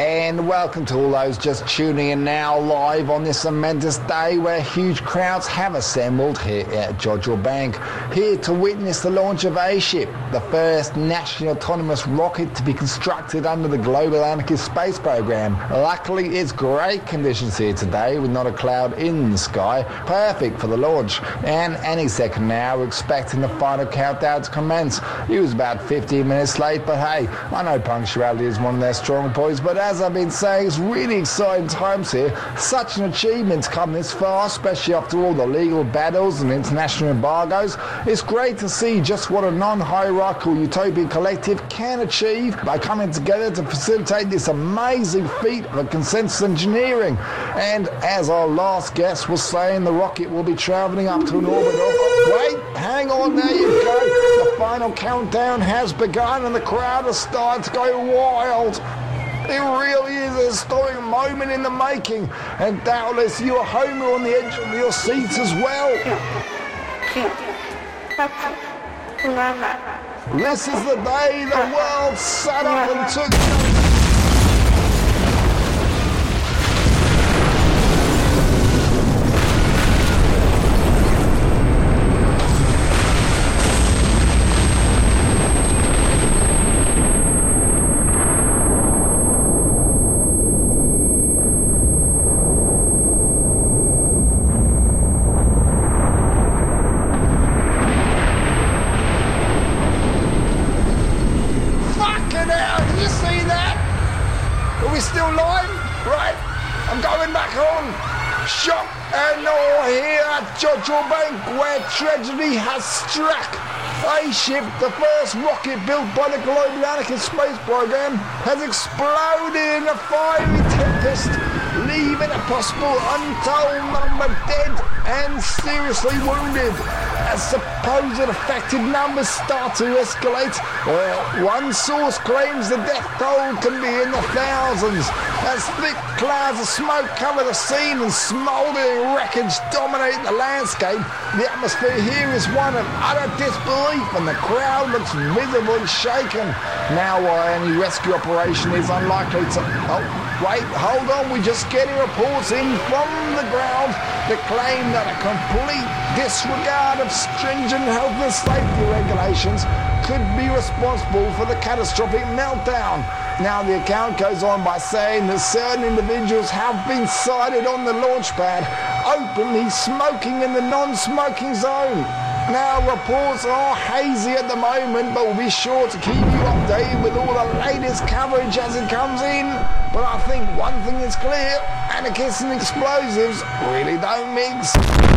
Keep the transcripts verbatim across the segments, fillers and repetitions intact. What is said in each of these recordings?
And welcome to all those just tuning in now live on this momentous day where huge crowds have assembled here at Jodrell Bank, here to witness the launch of A-Ship, the first national autonomous rocket to be constructed under the Global Anarchist Space Program. Luckily, it's great conditions here today with not a cloud in the sky, perfect for the launch. And any second now, we're expecting the final countdown to commence. It was about fifteen minutes late, but hey, I know punctuality is one of their strong points, but as I've been saying, it's really exciting times here. Such an achievement to come this far, especially after all the legal battles and international embargoes. It's great to see just what a non-hierarchical utopian collective can achieve by coming together to facilitate this amazing feat of consensus engineering. And as our last guest was saying, the rocket will be travelling up to an orbit of... Wait, hang on, there you go. The final countdown has begun and the crowd has started to go wild. It really is a historic moment in the making, and doubtless you are Homer on the edge of your seats as well. This is the day the world sat up and took... Jodrell Bank, where tragedy has struck. A-Ship, the first rocket built by the Global Anarchist Space Program, has exploded in a fiery tempest, leaving a possible untold number dead and seriously wounded. As supposed affected numbers start to escalate, well, one source claims the death toll can be in the thousands. As thick clouds of smoke cover the scene and smouldering wreckage dominate the landscape, the atmosphere here is one of utter disbelief and the crowd looks visibly shaken. Now, while any rescue operation is unlikely to... Oh, wait, hold on, we're just getting reports in from the ground that claim that a complete disregard of stringent health and safety regulations could be responsible for the catastrophic meltdown. Now, the account goes on by saying that certain individuals have been sighted on the launch pad, openly smoking in the non-smoking zone. Now, reports are hazy at the moment, but we'll be sure to keep you updated with all the latest coverage as it comes in. But I think one thing is clear, anarchists and explosives really don't mix.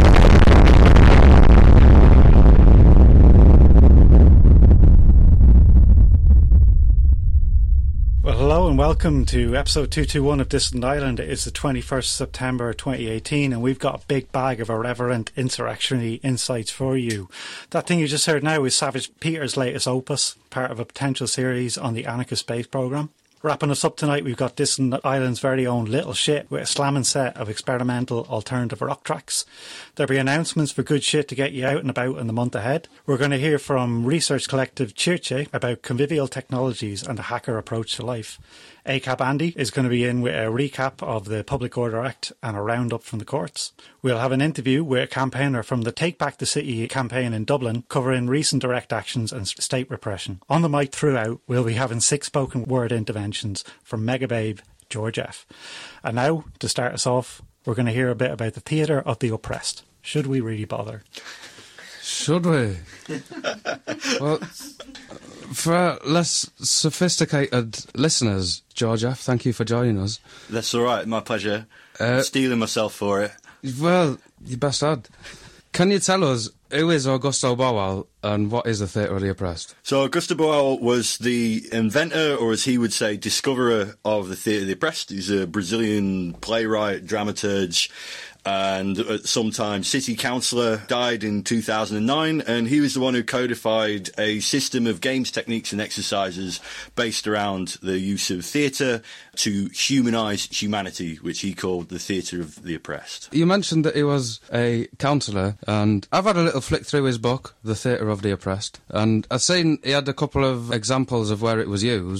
Well, hello and welcome to episode two twenty-one of Distant Island. It is the twenty-first of September twenty eighteen and we've got a big bag of irreverent insurrectionary insights for you. That thing you just heard now is Savage Peter's latest opus, part of a potential series on the Anarchist Space Program. Wrapping us up tonight, we've got Distant Island's very own Little Shit with a slamming set of experimental alternative rock tracks. There'll be announcements for good shit to get you out and about in the month ahead. We're going to hear from research collective Chirche about convivial technologies and the hacker approach to life. A C A B Andy is going to be in with a recap of the Public Order Act and a roundup from the courts. We'll have an interview with a campaigner from the Take Back the City campaign in Dublin, covering recent direct actions and state repression. On the mic throughout, we'll be having six spoken word interventions from Megababe George F. And now, to start us off, we're going to hear a bit about the theatre of the oppressed. Should we really bother? Should we? Well, for our less sophisticated listeners, George F., thank you for joining us. That's all right, my pleasure. Uh, I'm stealing myself for it. Well, you best add. Can you tell us, who is Augusto Boal and what is the Theatre of the Oppressed? So Augusto Boal was the inventor, or as he would say, discoverer of the Theatre of the Oppressed. He's a Brazilian playwright, dramaturge, and at some time city councillor. Died in two thousand nine, and he was the one who codified a system of games, techniques and exercises based around the use of theatre to humanise humanity, which he called the Theatre of the Oppressed. You mentioned that he was a councillor, and I've had a little flick through his book, The Theatre of the Oppressed, and I've seen he had a couple of examples of where it was used.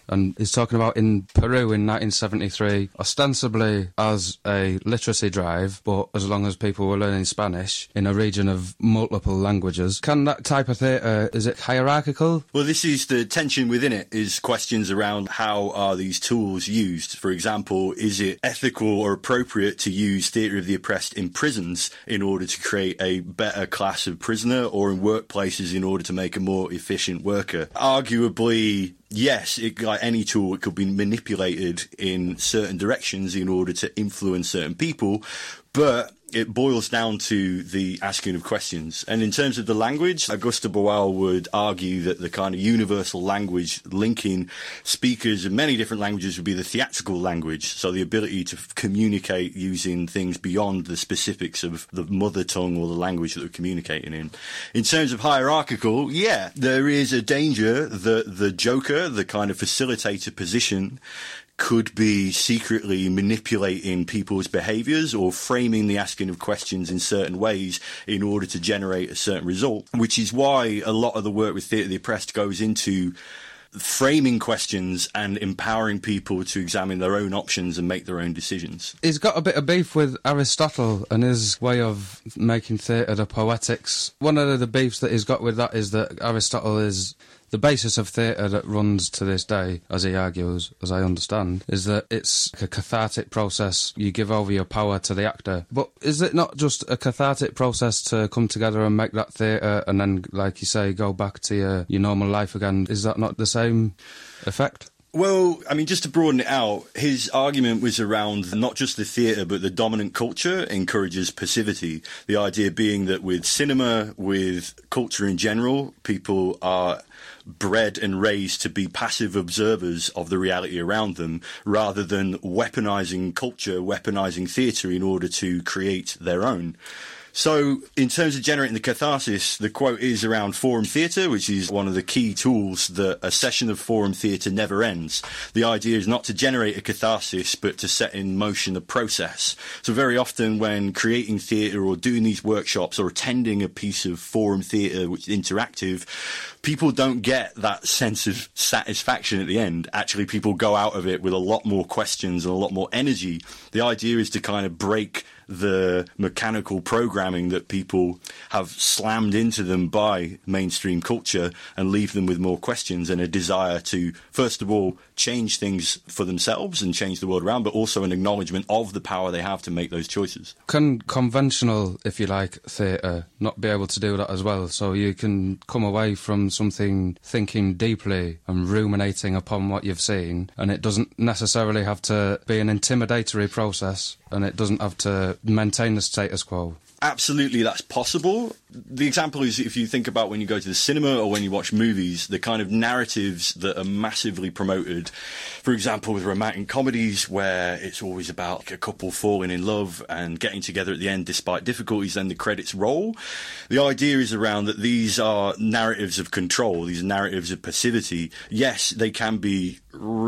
And he's talking about in Peru in nineteen seventy-three, ostensibly as a literacy drive, but as long as people were learning Spanish in a region of multiple languages. Can that type of theatre, is it hierarchical? Well, this is the tension within it, is questions around how are these tools used. For example, is it ethical or appropriate to use theatre of the oppressed in prisons in order to create a better class of prisoner, or in workplaces in order to make a more efficient worker? Arguably, yes, it, like any tool, it could be manipulated in certain directions in order to influence certain people, but it boils down to the asking of questions. And in terms of the language, Auguste Boal would argue that the kind of universal language linking speakers of many different languages would be the theatrical language, so the ability to f- communicate using things beyond the specifics of the mother tongue or the language that we're communicating in. In terms of hierarchical, yeah, there is a danger that the joker, the kind of facilitator position, could be secretly manipulating people's behaviours or framing the asking of questions in certain ways in order to generate a certain result, which is why a lot of the work with Theatre of the Oppressed goes into framing questions and empowering people to examine their own options and make their own decisions. He's got a bit of beef with Aristotle and his way of making theatre the poetics. One of the beefs that he's got with that is that Aristotle is the basis of theatre that runs to this day, as he argues, as I understand, is that it's a cathartic process. You give over your power to the actor. But is it not just a cathartic process to come together and make that theatre and then, like you say, go back to your, your normal life again? Is that not the same effect? Well, I mean, just to broaden it out, his argument was around not just the theatre, but the dominant culture encourages passivity. The idea being that with cinema, with culture in general, people are bred and raised to be passive observers of the reality around them, rather than weaponising culture, weaponising theatre in order to create their own. So, in terms of generating the catharsis, the quote is around forum theatre, which is one of the key tools that a session of forum theatre never ends. The idea is not to generate a catharsis, but to set in motion a process. So very often when creating theatre or doing these workshops or attending a piece of forum theatre which is interactive, people don't get that sense of satisfaction at the end. Actually, people go out of it with a lot more questions and a lot more energy. The idea is to kind of break the mechanical programming that people have slammed into them by mainstream culture and leave them with more questions and a desire to, first of all, change things for themselves and change the world around, but also an acknowledgement of the power they have to make those choices. Can conventional, if you like, theatre not be able to do that as well? So you can come away from something thinking deeply and ruminating upon what you've seen, and it doesn't necessarily have to be an intimidatory process, and it doesn't have to maintain the status quo. Absolutely, that's possible. The example is if you think about when you go to the cinema or when you watch movies, the kind of narratives that are massively promoted. For example, with romantic comedies where it's always about like a couple falling in love and getting together at the end despite difficulties, then the credits roll. The idea is around that these are narratives of control, these narratives of passivity. Yes, they can be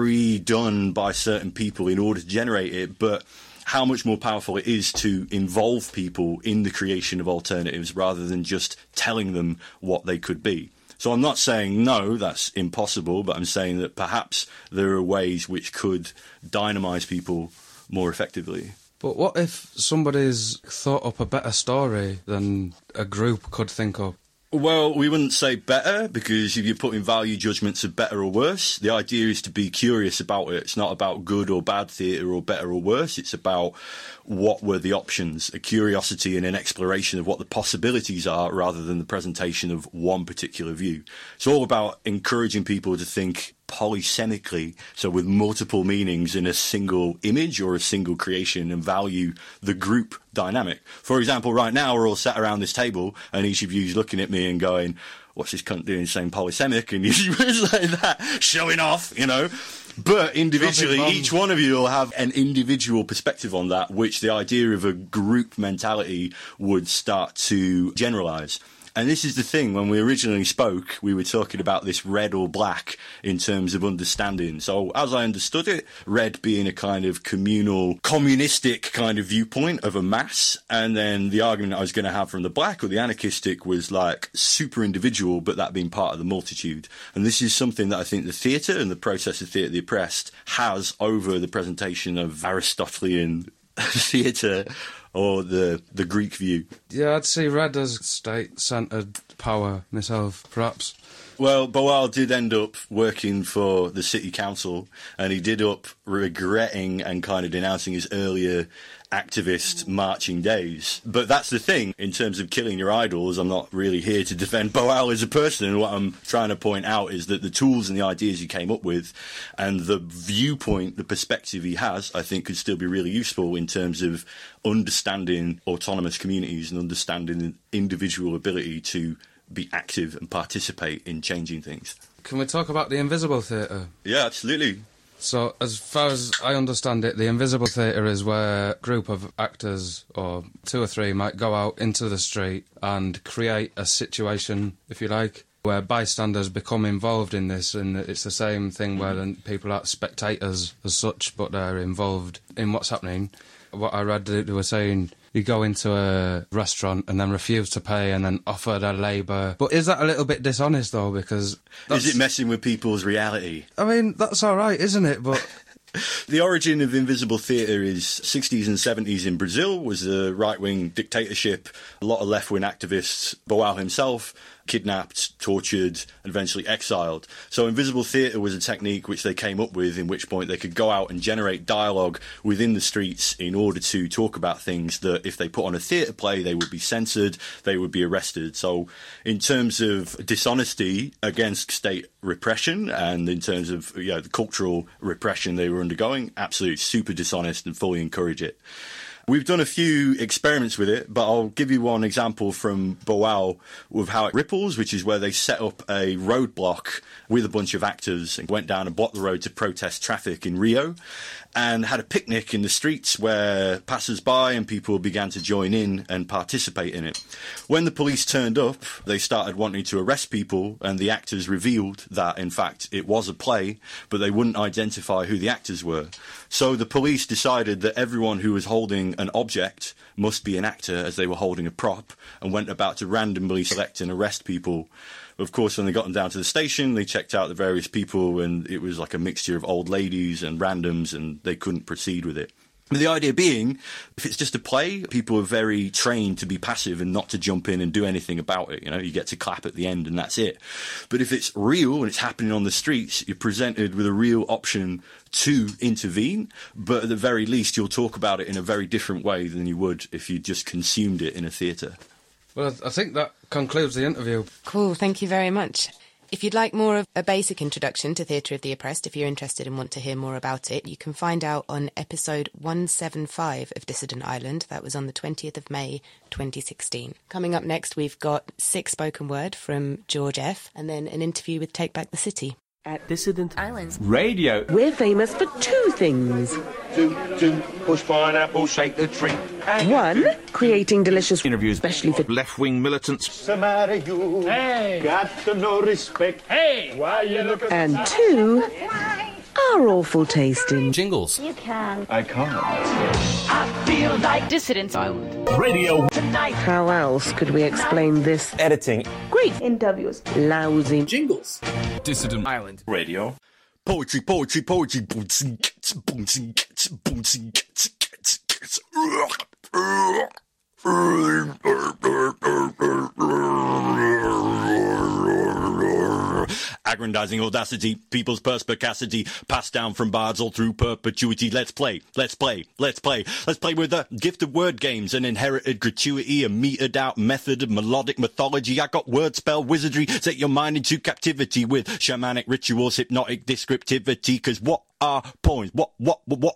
redone by certain people in order to generate it, but how much more powerful it is to involve people in the creation of alternatives rather than just telling them what they could be. So I'm not saying, no, that's impossible, but I'm saying that perhaps there are ways which could dynamise people more effectively. But what if somebody's thought up a better story than a group could think up? Well, we wouldn't say better, because if you're putting value judgments of better or worse, the idea is to be curious about it. It's not about good or bad theatre or better or worse. It's about what were the options, a curiosity and an exploration of what the possibilities are rather than the presentation of one particular view. It's all about encouraging people to think polysemically, so with multiple meanings in a single image or a single creation, and value the group dynamic. For example, right now we're all sat around this table and each of you is looking at me and going, what's this cunt doing saying polysemic? And you're like that, showing off, you know. But individually, each one of you will have an individual perspective on that, which the idea of a group mentality would start to generalise. And this is the thing, when we originally spoke, we were talking about this red or black in terms of understanding. So as I understood it, red being a kind of communal, communistic kind of viewpoint of a mass, and then the argument I was going to have from the black or the anarchistic was like super individual, but that being part of the multitude. And this is something that I think the theatre and the process of Theatre of the Oppressed has over the presentation of Aristotelian theatre or the the Greek view. Yeah, I'd see red as state-centred power myself, perhaps. Well, Boal did end up working for the city council, and he did up regretting and kind of denouncing his earlier activist marching days. But that's the thing, in terms of killing your idols, I'm not really here to defend Boal as a person. What I'm trying to point out is that the tools and the ideas he came up with and the viewpoint, the perspective he has, I think could still be really useful in terms of understanding autonomous communities and understanding the individual ability to be active and participate in changing things. Can we talk about the invisible theatre? Yeah, absolutely. So, as far as I understand it, the invisible theatre is where a group of actors, or two or three, might go out into the street and create a situation, if you like, where bystanders become involved in this, and it's the same thing where then people are spectators as such, but they're involved in what's happening. What I read, they were saying you go into a restaurant and then refuse to pay and then offer their labour. But is that a little bit dishonest, though? Because is it messing with people's reality? I mean, that's all right, isn't it? But the origin of invisible theatre is sixties and seventies in Brazil, was a right-wing dictatorship, a lot of left-wing activists, Boal himself, kidnapped, tortured, and eventually exiled. So invisible theatre was a technique which they came up with, in which point they could go out and generate dialogue within the streets in order to talk about things that if they put on a theatre play, they would be censored, they would be arrested. So in terms of dishonesty against state repression and in terms of you know, the cultural repression they were undergoing, absolutely super dishonest and fully encourage it. We've done a few experiments with it, but I'll give you one example from Boal with how it ripples, which is where they set up a roadblock with a bunch of actors and went down and blocked the road to protest traffic in Rio, and had a picnic in the streets where passers-by and people began to join in and participate in it. When the police turned up, they started wanting to arrest people, and the actors revealed that, in fact, it was a play, but they wouldn't identify who the actors were. So the police decided that everyone who was holding an object must be an actor, as they were holding a prop, and went about to randomly select and arrest people. Of course, when they got them down to the station, they checked out the various people, and it was like a mixture of old ladies and randoms, and they couldn't proceed with it. But the idea being, if it's just a play, people are very trained to be passive and not to jump in and do anything about it. You know, you get to clap at the end and that's it. But if it's real and it's happening on the streets, you're presented with a real option to intervene. But at the very least, you'll talk about it in a very different way than you would if you just consumed it in a theatre. Well, I think that concludes the interview. Cool, thank you very much. If you'd like more of a basic introduction to Theatre of the Oppressed, if you're interested and want to hear more about it, you can find out on episode one seventy-five of Dissident Island. That was on the twentieth of May, twenty sixteen. Coming up next, we've got Sick Spoken Word from George F., and then an interview with Take Back the City. At Dissident Islands Radio, we're famous for two things. Two, two, push pineapple, shake the tree. One, creating delicious interviews, especially for left-wing militants. Somebody you hey. got to no respect. Hey, why you looking? And two, our awful taste in jingles. You can. I can't. I feel like Dissident Island Radio tonight. How else could we explain this? Editing. Great interviews. Lousy Jingles. Dissident Island Radio. Poetry, poetry, poetry. Aggrandizing audacity, people's perspicacity, passed down from bards all through perpetuity. Let's play, let's play, let's play. Let's play with the gift of word games, an inherited gratuity, a metered out method of melodic mythology. I got word spell wizardry, set your mind into captivity with shamanic rituals, hypnotic descriptivity. Cause what are poems? What, what, what, what, what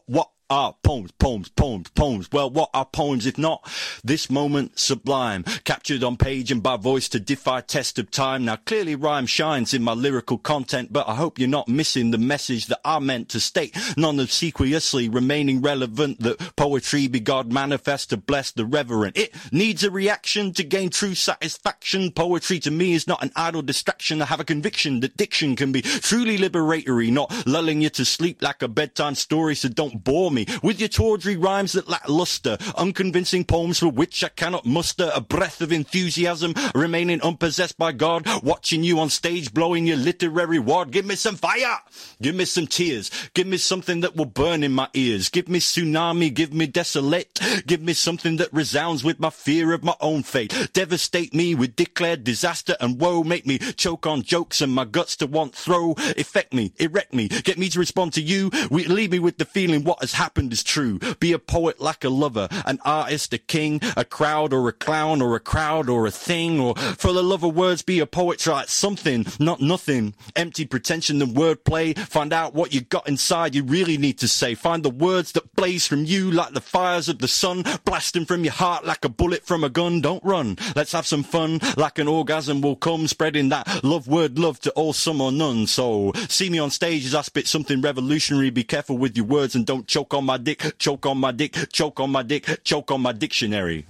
are poems, poems, poems, poems. Well, what are poems if not this moment sublime, captured on page and by voice to defy test of time? Now clearly rhyme shines in my lyrical content, but I hope you're not missing the message that I meant to state, non-obsequiously remaining relevant, that poetry be God manifest to bless the reverent. It needs a reaction to gain true satisfaction. Poetry to me is not an idle distraction. I have a conviction that diction can be truly liberatory, not lulling you to sleep like a bedtime story, so don't bore me with your tawdry rhymes that lack luster, unconvincing poems for which I cannot muster a breath of enthusiasm, remaining unpossessed by God, watching you on stage blowing your literary wad. Give me some fire, give me some tears, give me something that will burn in my ears, give me tsunami, give me desolate, give me something that resounds with my fear of my own fate, devastate me with declared disaster and woe, make me choke on jokes and my guts to want throw, affect me, erect me, get me to respond to you, we, leave me with the feeling what has happened is true. Be a poet like a lover, an artist, a king, a crowd or a clown or a crowd or a thing, or for the love of words be a poet, try something, not nothing, empty pretension and wordplay, find out what you got inside you really need to say, find the words that blaze from you like the fires of the sun, blasting from your heart like a bullet from a gun. Don't run, let's have some fun, like an orgasm will come, spreading that love word love to all, some or none. So see me on stage as I spit something revolutionary, be careful with your words and don't choke on my dick, choke on my dick, choke on my dick, choke on my dictionary.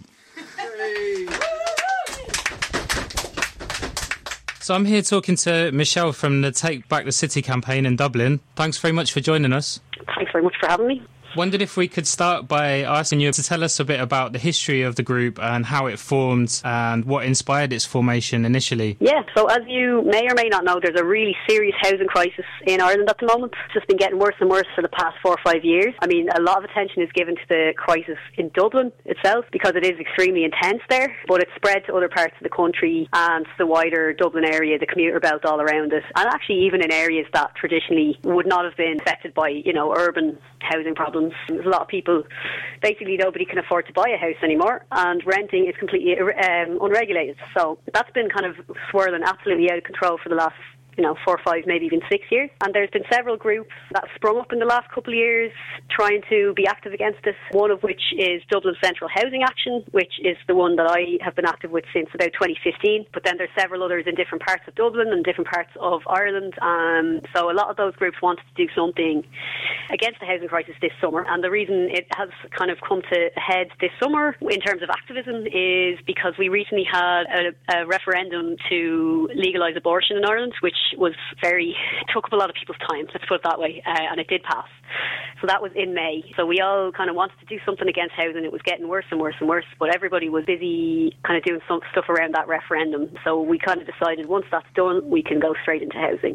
So I'm here talking to Michelle from the Take Back the City campaign in Dublin. Thanks very much for joining us. Thanks very much for having me. Wondered if we could start by asking you to tell us a bit about the history of the group and how it formed and what inspired its formation initially. Yeah, so as you may or may not know, there's a really serious housing crisis in Ireland at the moment. It's just been getting worse and worse for the past four or five years. I mean, a lot of attention is given to the crisis in Dublin itself because it is extremely intense there, but it's spread to other parts of the country and the wider Dublin area, the commuter belt all around it, and actually even in areas that traditionally would not have been affected by, you know, urban housing problems. There's a lot of people, basically nobody can afford to buy a house anymore, and renting is completely um, unregulated. So that's been kind of swirling absolutely out of control for the last, you know, four or five, maybe even six years. And there's been several groups that have sprung up in the last couple of years trying to be active against this, one of which is Dublin Central Housing Action, which is the one that I have been active with since about twenty fifteen. But then there's several others in different parts of Dublin and different parts of Ireland. Um, so a lot of those groups wanted to do something against the housing crisis this summer. And the reason it has kind of come to a head this summer in terms of activism is because we recently had a, a referendum to legalise abortion in Ireland, which was very, took up a lot of people's time, let's put it that way, uh, and it did pass. So that was in May. So we all kind of wanted to do something against housing. It was getting worse and worse and worse, but everybody was busy kind of doing some stuff around that referendum. So we kind of decided once that's done, we can go straight into housing.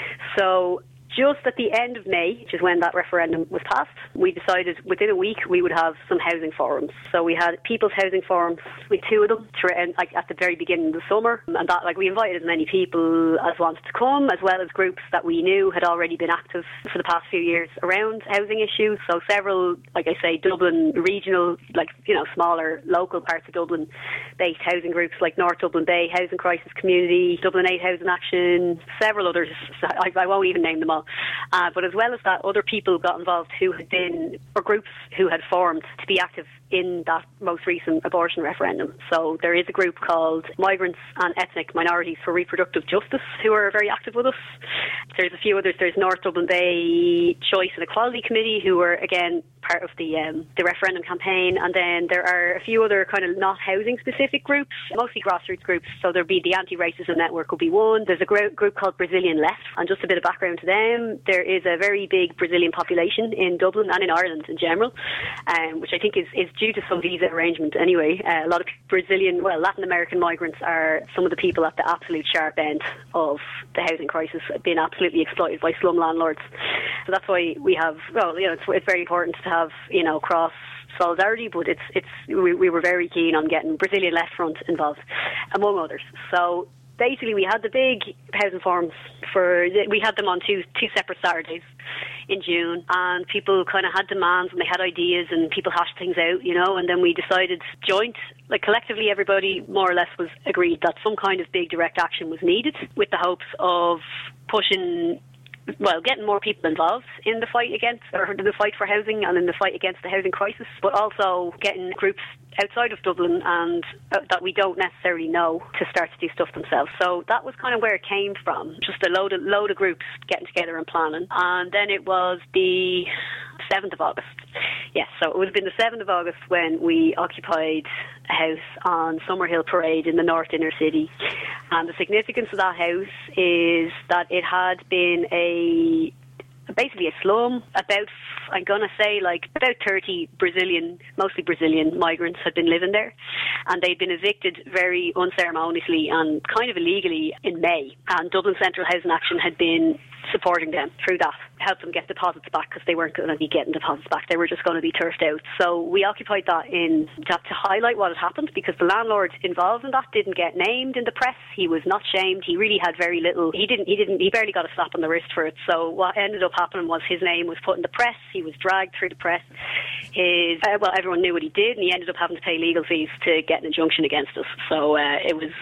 So just at the end of May, which is when that referendum was passed, we decided within a week we would have some housing forums. So we had People's Housing Forums, with two of them, like at the very beginning of the summer, and that, like, we invited as many people as wanted to come, as well as groups that we knew had already been active for the past few years around housing issues. So several, like I say, Dublin regional, like, you know, smaller local parts of Dublin based housing groups like North Dublin Bay Housing Crisis Community, Dublin eight Housing Action, several others. I, I won't even name them all. Uh, but as well as that, other people got involved who had been, or groups who had formed to be active in that most recent abortion referendum. So there is a group called Migrants and Ethnic Minorities for Reproductive Justice who are very active with us. There's a few others. There's North Dublin Bay Choice and Equality Committee who are, again, part of the um, the referendum campaign. And then there are a few other kind of not housing specific groups, mostly grassroots groups. So there'll be the Anti-Racism Network will be one. There's a group, group called Brazilian Left. And just a bit of background to them, there is a very big Brazilian population in Dublin and in Ireland in general, um, which I think is, is due to some visa arrangement anyway. Uh, a lot of Brazilian, well, Latin American migrants are some of the people at the absolute sharp end of the housing crisis, being absolutely exploited by slum landlords. So that's why we have, well, you know, it's, it's very important to have, you know, cross solidarity, but it's it's we, we were very keen on getting Brazilian Left Front involved, among others. So basically we had the big housing forums for, we had them on two two separate Saturdays in June, and people kind of had demands and they had ideas and people hashed things out, you know, and then we decided joint, like collectively everybody more or less was agreed that some kind of big direct action was needed, with the hopes of pushing well, getting more people involved in the fight against, or in the fight for housing and in the fight against the housing crisis, but also getting groups outside of Dublin and uh, that we don't necessarily know to start to do stuff themselves. So that was kind of where it came from, just a load of, load of groups getting together and planning. And then it was the seventh of August. Yes, so it would have been the seventh of August when we occupied a house on Summerhill Parade in the North Inner City. And the significance of that house is that it had been a basically a slum. About, I'm going to say, like about thirty Brazilian, mostly Brazilian migrants had been living there, and they'd been evicted very unceremoniously and kind of illegally in May. And Dublin Central Housing Action had been supporting them through that, help them get deposits back, because they weren't going to be getting deposits back. They were just going to be turfed out. So we occupied that in that to highlight what had happened, because the landlord involved in that didn't get named in the press. He was not shamed. He really had very little. He didn't. He didn't. He barely got a slap on the wrist for it. So what ended up happening was his name was put in the press. He was dragged through the press. His uh, well, everyone knew what he did, and he ended up having to pay legal fees to get an injunction against us. So uh, it was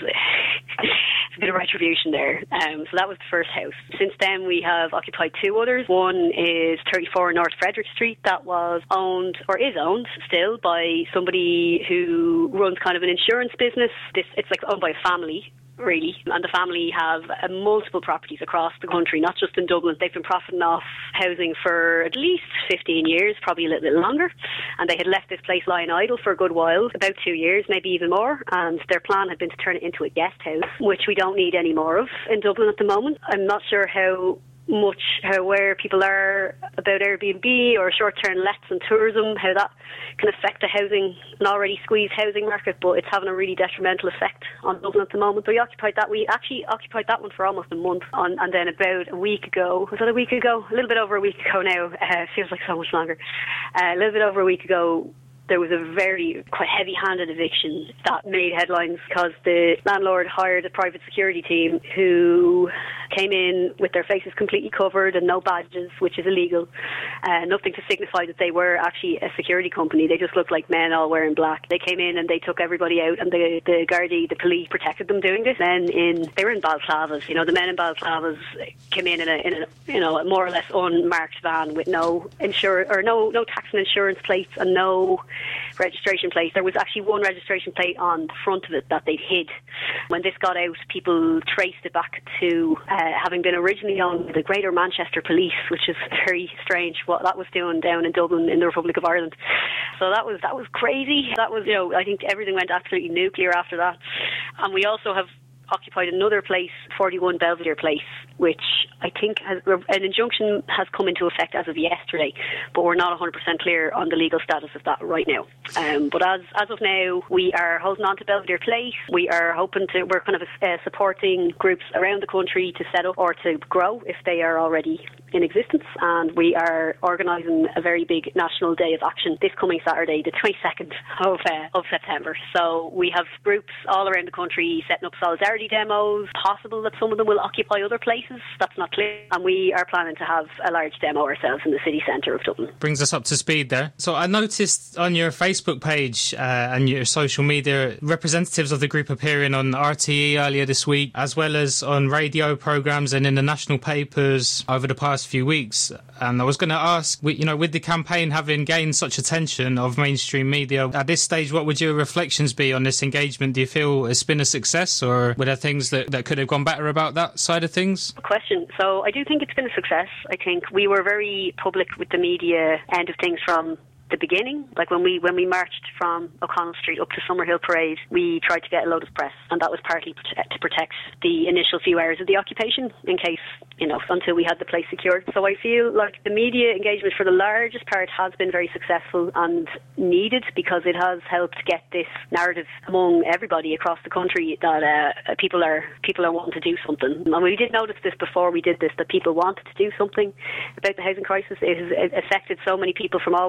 a bit of retribution there. Um, so that was the first house. Since then, we have occupied two others. One is thirty-four North Frederick Street, that was owned, or is owned still, by somebody who runs kind of an insurance business. This It's like owned by a family, really, and the family have uh, multiple properties across the country, not just in Dublin. They've been profiting off housing for at least fifteen years, probably a little bit longer, and they had left this place lying idle for a good while, about two years, maybe even more, and their plan had been to turn it into a guest house, which we don't need any more of in Dublin at the moment. I'm not sure how much how where people are about Airbnb or short-term lets and tourism, how that can affect the housing, an already squeezed housing market, but it's having a really detrimental effect on Dublin at the moment. But we occupied that. We actually occupied that one for almost a month, on, and then about a week ago, was that a week ago? A little bit over a week ago now. Uh, feels like so much longer. Uh, a little bit over a week ago, there was a very quite heavy-handed eviction that made headlines because the landlord hired a private security team who came in with their faces completely covered and no badges, which is illegal. Uh, nothing to signify that they were actually a security company. They just looked like men all wearing black. They came in and they took everybody out, and the the Gardaí, the police, protected them doing this. Then in they were in balaclavas. You know, the men in balaclavas came in in a, in a you know a more or less unmarked van with no insur or no no tax and insurance plates and no registration plate. There was actually one registration plate on the front of it that they'd hid. When this got out, people traced it back to uh, having been originally owned by the Greater Manchester Police, which is very strange what that was doing down in Dublin in the Republic of Ireland. So that was that was crazy. That was, you know, I think everything went absolutely nuclear after that. And we also have occupied another place, forty-one Belvedere Place, which I think has, an injunction has come into effect as of yesterday, but we're not one hundred percent clear on the legal status of that right now. Um, but as as of now, we are holding on to Belvedere Place. We are hoping to, we're kind of uh, supporting groups around the country to set up or to grow if they are already in existence, and we are organising a very big national day of action this coming Saturday, the twenty-second of, uh, of September. So we have groups all around the country setting up solidarity demos. Possible that some of them will occupy other places, that's not clear, and we are planning to have a large demo ourselves in the city centre of Dublin. Brings us up to speed there. So I noticed on your Facebook page uh, and your social media, representatives of the group appearing on R T E earlier this week, as well as on radio programmes and in the national papers over the past few weeks. And I was going to ask, you know, with the campaign having gained such attention of mainstream media, at this stage, what would your reflections be on this engagement? Do you feel it's been a success, or were there things that, that could have gone better about that side of things? Good question. So I do think it's been a success. I think we were very public with the media end of things from the beginning. Like when we when we marched from O'Connell Street up to Summerhill Parade, we tried to get a load of press, and that was partly to protect the initial few hours of the occupation, in case, you know, until we had the place secured. So I feel like the media engagement for the largest part has been very successful and needed, because it has helped get this narrative among everybody across the country that uh, people are people are wanting to do something. And we did notice this before we did this, that people wanted to do something about the housing crisis. It has affected so many people from all walks of life.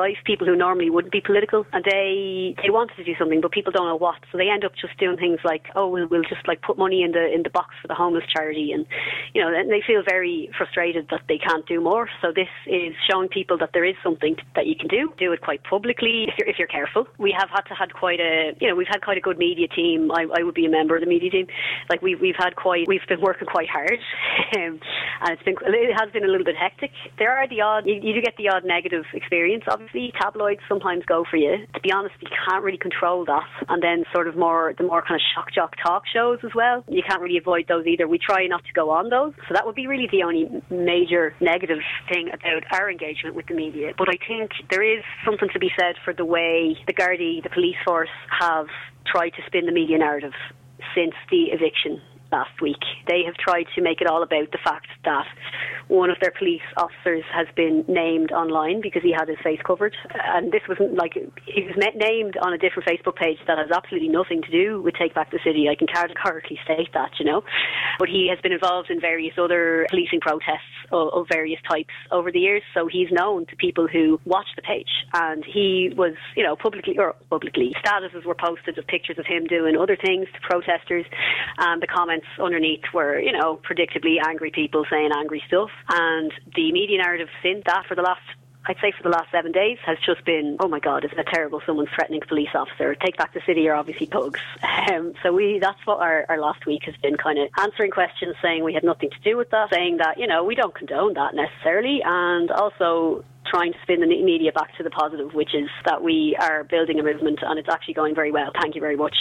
website, people who normally wouldn't be political, and they they wanted to do something, but people don't know what. So they end up just doing things like, oh, we'll, we'll just like put money in the in the box for the homeless charity, and you know, and they feel very frustrated that they can't do more. So this is showing people that there is something that you can do. Do it quite publicly if you're if you're careful. We have had to had quite a you know we've had quite a good media team. I, I would be a member of the media team. Like we've we've had quite we've been working quite hard, um, and it's been it has been a little bit hectic. There are the odd you, you do get the odd negative experience. Obviously, tabloids sometimes go for you. To be honest, you can't really control that. And then sort of more the more kind of shock jock talk shows as well. You can't really avoid those either. We try not to go on those. So that would be really the only major negative thing about our engagement with the media. But I think there is something to be said for the way the Gardaí, the police force, have tried to spin the media narrative since the eviction last week. They have tried to make it all about the fact that one of their police officers has been named online because he had his face covered, and this wasn't like he was named on a different Facebook page that has absolutely nothing to do with Take Back the City. I can categorically state that, you know, but he has been involved in various other policing protests of, of various types over the years, so he's known to people who watch the page, and he was, you know, publicly or publicly statuses were posted of pictures of him doing other things to protesters, and the comments underneath were, you know, predictably angry people saying angry stuff. And the media narrative since that for the last I'd say for the last seven days has just been, oh my God, isn't it terrible? Someone's threatening a police officer. Take Back the City are obviously thugs. Um, so we that's what our, our last week has been, kind of answering questions, saying we had nothing to do with that, saying that, you know, we don't condone that necessarily, and also trying to spin the media back to the positive, which is that we are building a movement and it's actually going very well. Thank you very much.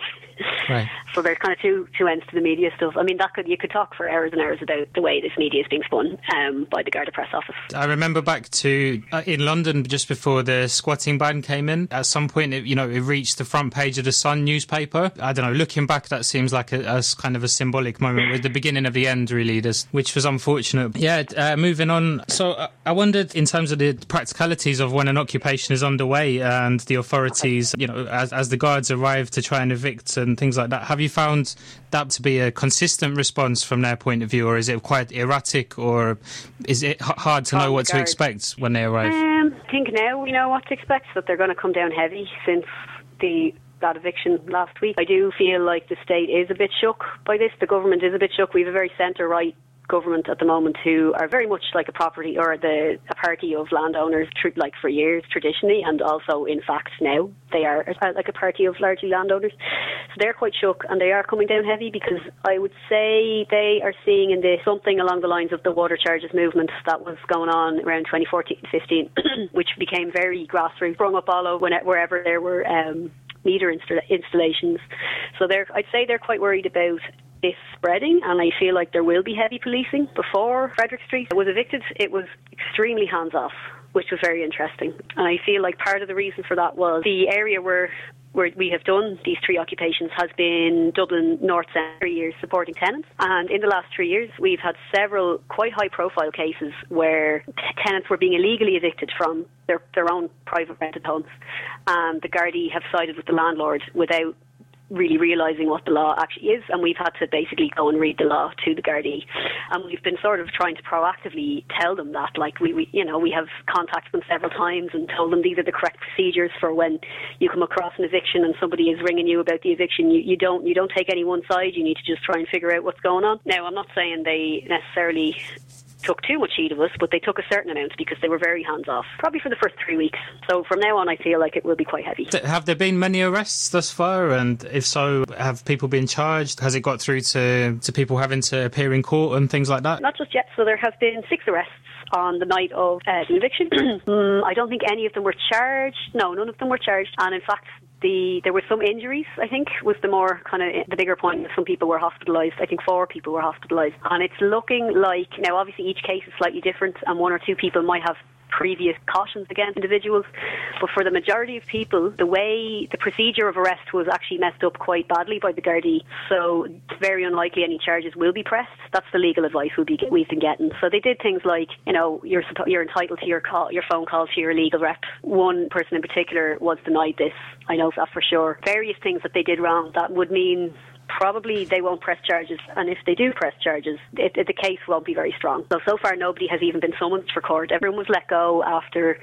Right. So there's kind of two two ends to the media stuff. I mean, that could you could talk for hours and hours about the way this media is being spun um, by the Garda Press Office. I remember back to uh, in London just before the squatting ban came in. At some point, it, you know, it reached the front page of the Sun newspaper. I don't know. Looking back, that seems like a, a kind of a symbolic moment with the beginning of the end, really. This, which was unfortunate. Yeah. Uh, moving on. So uh, I wondered, in terms of the practicalities of when an occupation is underway and the authorities, you know, as as the guards arrive to try and evict and things like that, have you found that to be a consistent response from their point of view, or is it quite erratic, or is it h- hard to know what to expect when they arrive? Um, I think now we know what to expect, that they're going to come down heavy since the that eviction last week. I do feel like the state is a bit shook by this. The government is a bit shook. We have a very centre-right government at the moment who are very much like a property or the a party of landowners, tr- like for years traditionally, and also in fact now they are uh, like a party of largely landowners. So they're quite shook and they are coming down heavy, because I would say they are seeing in this something along the lines of the water charges movement that was going on around twenty fourteen fifteen, which became very grassroots, sprung up all over wherever there were um, meter insta- installations. So they're I'd say they're quite worried about this spreading, and I feel like there will be heavy policing. Before Frederick Street was evicted, it was extremely hands-off, which was very interesting. And I feel like part of the reason for that was the area where where we have done these three occupations has been Dublin North Centre for years, supporting tenants. And in the last three years, we've had several quite high-profile cases where t- tenants were being illegally evicted from their, their own private rented homes. And the Gardaí have sided with the landlord without really realising what the law actually is, and we've had to basically go and read the law to the Gardaí, and we've been sort of trying to proactively tell them that, like we, we you know we have contacted them several times and told them these are the correct procedures for when you come across an eviction and somebody is ringing you about the eviction. You, you don't you don't take any one side. You need to just try and figure out what's going on. Now, I'm not saying they necessarily took too much heed of us, but they took a certain amount because they were very hands-off, probably for the first three weeks. So from now on, I feel like it will be quite heavy. Have there been many arrests thus far? And if so, have people been charged? Has it got through to, to people having to appear in court and things like that? Not just yet. So there have been six arrests on the night of uh, the eviction. um, I don't think any of them were charged. No, none of them were charged. And in fact, The, there were some injuries, I think, was the more kind of the bigger point. Some people were hospitalised. I think four people were hospitalised. And it's looking like, now obviously each case is slightly different, and one or two people might have previous cautions against individuals, but for the majority of people, the way the procedure of arrest was actually messed up quite badly by the Gardaí, so it's very unlikely any charges will be pressed. That's the legal advice we'll be, we've been getting. So they did things like, you know, you're you're entitled to your call, your phone call to your legal rep. One person in particular was denied this, I know that for sure. Various things that they did wrong that would mean probably they won't press charges, and if they do press charges, it, it, the case won't be very strong. So, so far nobody has even been summoned for court. Everyone was let go after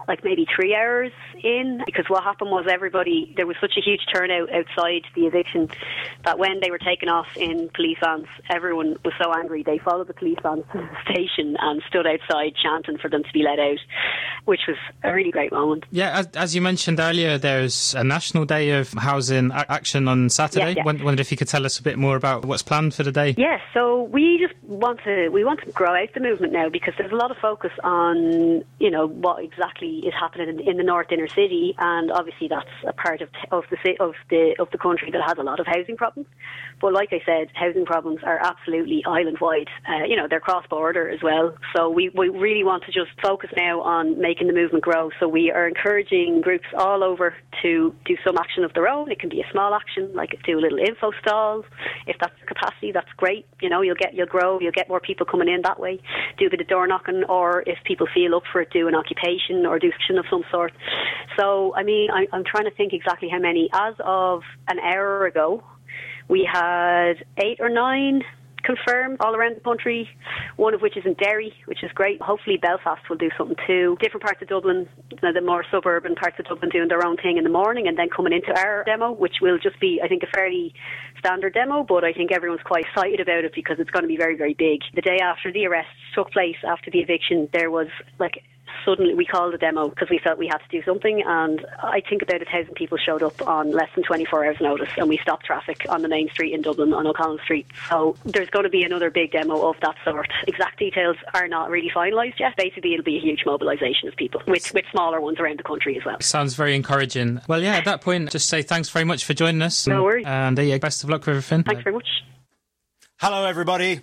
like maybe three hours in, because what happened was everybody, there was such a huge turnout outside the eviction that when they were taken off in police vans, everyone was so angry they followed the police vans to the station and stood outside chanting for them to be let out, which was a really great moment. Yeah, as, as you mentioned earlier, there's a National Day of Housing a- Action on Saturday. Yeah, yeah. Wondered if you could tell us a bit more about what's planned for the day. Yeah, so we just want to we want to grow out the movement now, because there's a lot of focus on, you know, what exactly is happening in, in the North Inner City, and obviously that's a part of of the of the of the country that has a lot of housing problems. But like I said, housing problems are absolutely island-wide. Uh, you know, they're cross-border as well. So we, we really want to just focus now on making the movement grow. So we are encouraging groups all over to do some action of their own. It can be a small action, like do a little info stall. If that's the capacity, that's great. You know, you'll get, you'll grow, you'll get more people coming in that way. Do a bit of door knocking, or if people feel up for it, do an occupation or do action of some sort. So, I mean, I, I'm trying to think exactly how many. As of an hour ago, we had eight or nine confirmed all around the country, one of which is in Derry, which is great. Hopefully Belfast will do something too. Different parts of Dublin, the more suburban parts of Dublin, doing their own thing in the morning and then coming into our demo, which will just be, I think, a fairly standard demo, but I think everyone's quite excited about it because it's going to be very, very big. The day after the arrests took place, after the eviction, there was like suddenly we called a demo because we felt we had to do something, and I think about a thousand people showed up on less than twenty-four hours notice, and we stopped traffic on the main street in Dublin, on O'Connell Street. So there's going to be another big demo of that sort. Exact details are not really finalised yet. Basically it'll be a huge mobilisation of people, with, with smaller ones around the country as well. Sounds very encouraging. Well, yeah, at that point, just say thanks very much for joining us. No worries. And uh, yeah, best of luck with everything. Thanks very much. Hello everybody.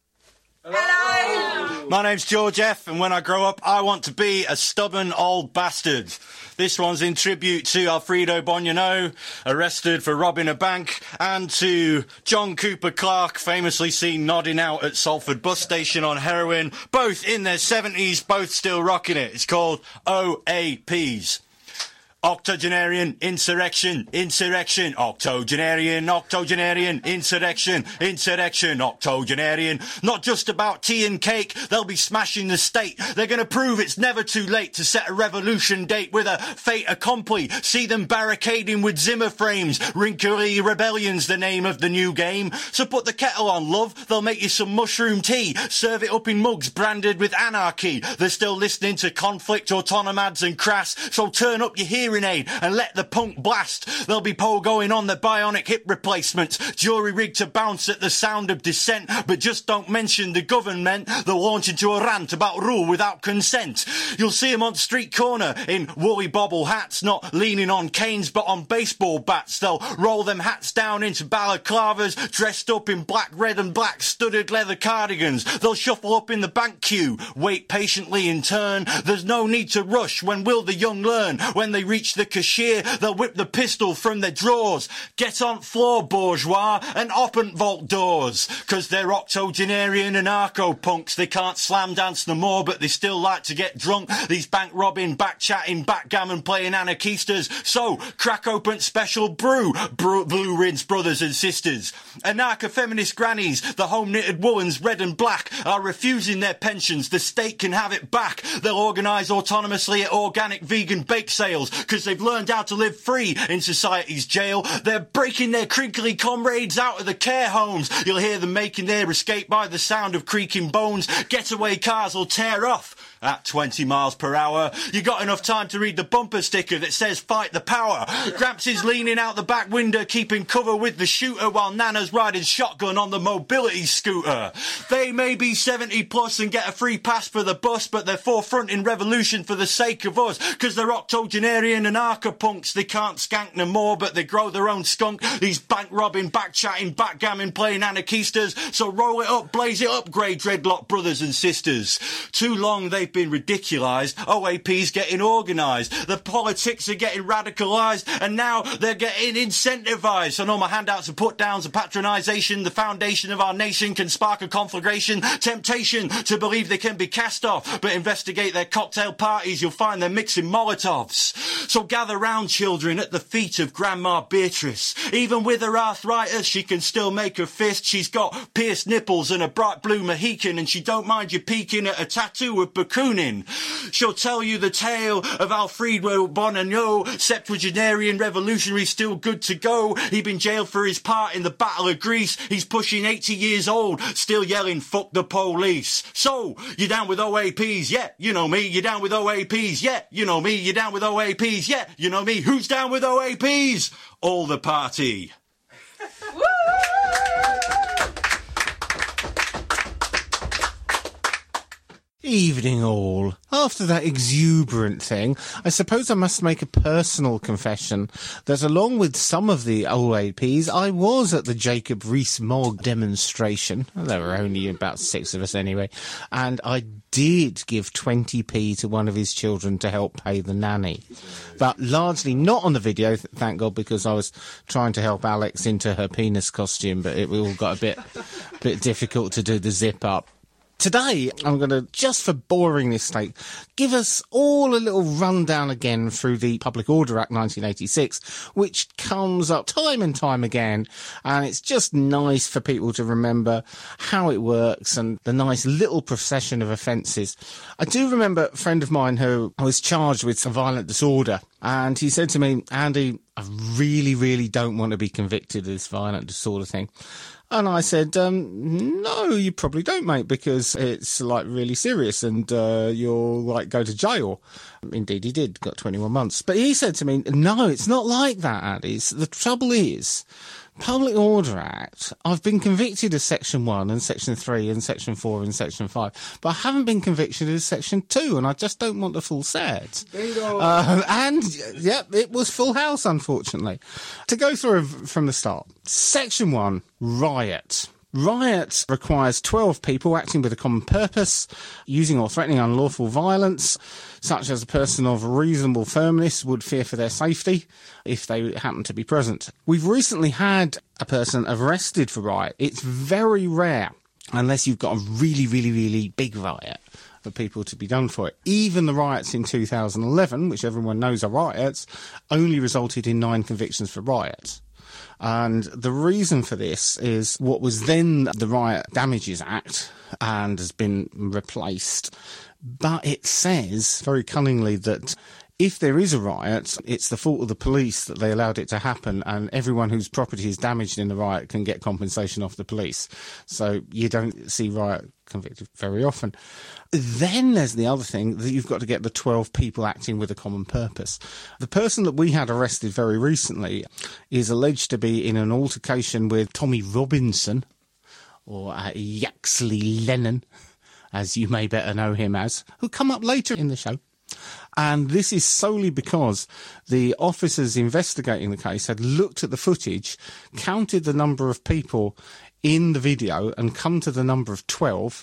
Hello. My name's George F, and when I grow up, I want to be a stubborn old bastard. This one's in tribute to Alfredo Bognanò, arrested for robbing a bank, and to John Cooper Clarke, famously seen nodding out at Salford bus station on heroin, both in their seventies, both still rocking it. It's called O A Ps. Octogenarian insurrection, insurrection, octogenarian, octogenarian, insurrection, insurrection, octogenarian. Not just about tea and cake, they'll be smashing the state. They're going to prove it's never too late to set a revolution date with a fait accompli. See them barricading with Zimmer frames. Wrinkly Rebellion's the name of the new game. So put the kettle on, love. They'll make you some mushroom tea. Serve it up in mugs branded with anarchy. They're still listening to Conflict, Autonomads and Crass. So turn up your hearing aid and let the punk blast. They'll be pogoing on the bionic hip replacements, jury rigged to bounce at the sound of dissent, but just don't mention the government. They'll launch into a rant about rule without consent. You'll see them on street corner in woolly bobble hats, not leaning on canes but on baseball bats. They'll roll them hats down into balaclavas, dressed up in black, red and black studded leather cardigans. They'll shuffle up in the bank queue, wait patiently in turn. There's no need to rush. When will the young learn? When they reach the cashier, they'll whip the pistol from their drawers. Get on floor, bourgeois, and open vault doors. Cause they're octogenarian anarcho-punks. They can't slam dance no more, but they still like to get drunk. These bank robbing, back-chatting, backgammon playing anarchistas. So, crack open special brew, Bru- Blue Rinse brothers and sisters. Anarcho-feminist grannies, the home-knitted woolens, red and black, are refusing their pensions. The state can have it back. They'll organise autonomously at organic vegan bake sales, because they've learned how to live free in society's jail. They're breaking their crinkly comrades out of the care homes. You'll hear them making their escape by the sound of creaking bones. Getaway cars will tear off at twenty miles per hour. You got enough time to read the bumper sticker that says fight the power. Gramps is leaning out the back window, keeping cover with the shooter, while Nana's riding shotgun on the mobility scooter. They may be seventy plus and get a free pass for the bus, but they're forefronting revolution for the sake of us, because they're octogenarian anarcho-punks. They can't skank no more, but they grow their own skunk. These bank robbing, back chatting, backgammon playing anarchistas. So roll it up, blaze it up, grey dreadlock brothers and sisters. Too long they've been ridiculised. O A P's getting organised. The politics are getting radicalised, and now they're getting incentivised. So no more handouts and put downs and patronisation. The foundation of our nation can spark a conflagration. Temptation to believe they can be cast off, but investigate their cocktail parties, you'll find they're mixing Molotovs. So gather round, children, at the feet of Grandma Beatrice. Even with her arthritis, she can still make her fist. She's got pierced nipples and a bright blue Mohican, and she don't mind you peeking at a tattoo of Bakunin. She'll tell you the tale of Alfredo Bonanno, septuagenarian revolutionary still good to go. He'd been jailed for his part in the Battle of Greece. He's pushing eighty years old, still yelling, fuck the police. So, you down with O A Ps? Yeah, you know me. You down with O A Ps? Yeah, you know me. You down with O A Ps? Yeah, you know me. Who's down with O A Ps? All the party. Evening all. After that exuberant thing, I suppose I must make a personal confession that along with some of the O A Ps, I was at the Jacob Rees-Mogg demonstration. There were only about six of us anyway. And I did give twenty p to one of his children to help pay the nanny. But largely not on the video, thank God, because I was trying to help Alex into her penis costume, but it all got a bit, bit difficult to do the zip up. Today, I'm going to, just for boringness sake, give us all a little rundown again through the Public Order Act nineteen eighty-six, which comes up time and time again, and it's just nice for people to remember how it works and the nice little procession of offences. I do remember a friend of mine who was charged with some violent disorder, and he said to me, Andy, I really, really don't want to be convicted of this violent disorder thing. And I said, um, no, you probably don't, mate, because it's, like, really serious and uh, you'll, like, go to jail. Indeed, he did, got twenty-one months. But he said to me, no, it's not like that, Andy. The trouble is, Public Order Act, I've been convicted of Section one and Section three and Section four and Section five, but I haven't been convicted of Section two, and I just don't want the full set. Uh, and, yep, it was full house, unfortunately. To go through from the start, Section one, riot. Riot requires twelve people acting with a common purpose, using or threatening unlawful violence, such as a person of reasonable firmness would fear for their safety if they happen to be present. We've recently had a person arrested for riot. It's very rare, unless you've got a really, really, really big riot, for people to be done for it. Even the riots in two thousand eleven, which everyone knows are riots, only resulted in nine convictions for riot. And the reason for this is what was then the Riot Damages Act and has been replaced. But it says very cunningly that if there is a riot, it's the fault of the police that they allowed it to happen, and everyone whose property is damaged in the riot can get compensation off the police. So you don't see riot convicted very often. Then there's the other thing, that you've got to get the twelve people acting with a common purpose. The person that we had arrested very recently is alleged to be in an altercation with Tommy Robinson, or uh, Yaxley Lennon, as you may better know him as, who'll come up later in the show. And this is solely because the officers investigating the case had looked at the footage, counted the number of people in the video and come to the number of twelve,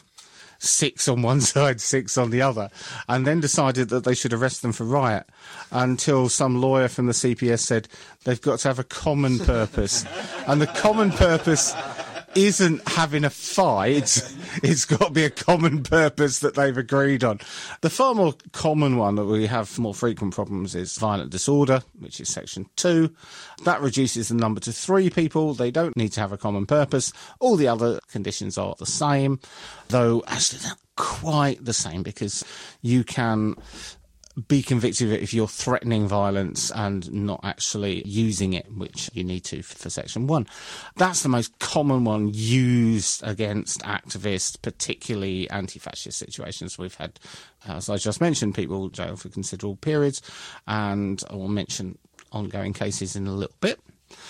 six on one side, six on the other, and then decided that they should arrest them for riot, until some lawyer from the C P S said they've got to have a common purpose. And the common purpose isn't having a fight, it's got to be a common purpose that they've agreed on. The far more common one that we have more frequent problems is violent disorder, which is Section two. That reduces the number to three people. They don't need to have a common purpose. All the other conditions are the same, though actually not quite the same, because you can be convicted of it if you're threatening violence and not actually using it, which you need to for Section one. That's the most common one used against activists, particularly anti-fascist situations. We've had, as I just mentioned, people jailed for considerable periods, and I will mention ongoing cases in a little bit.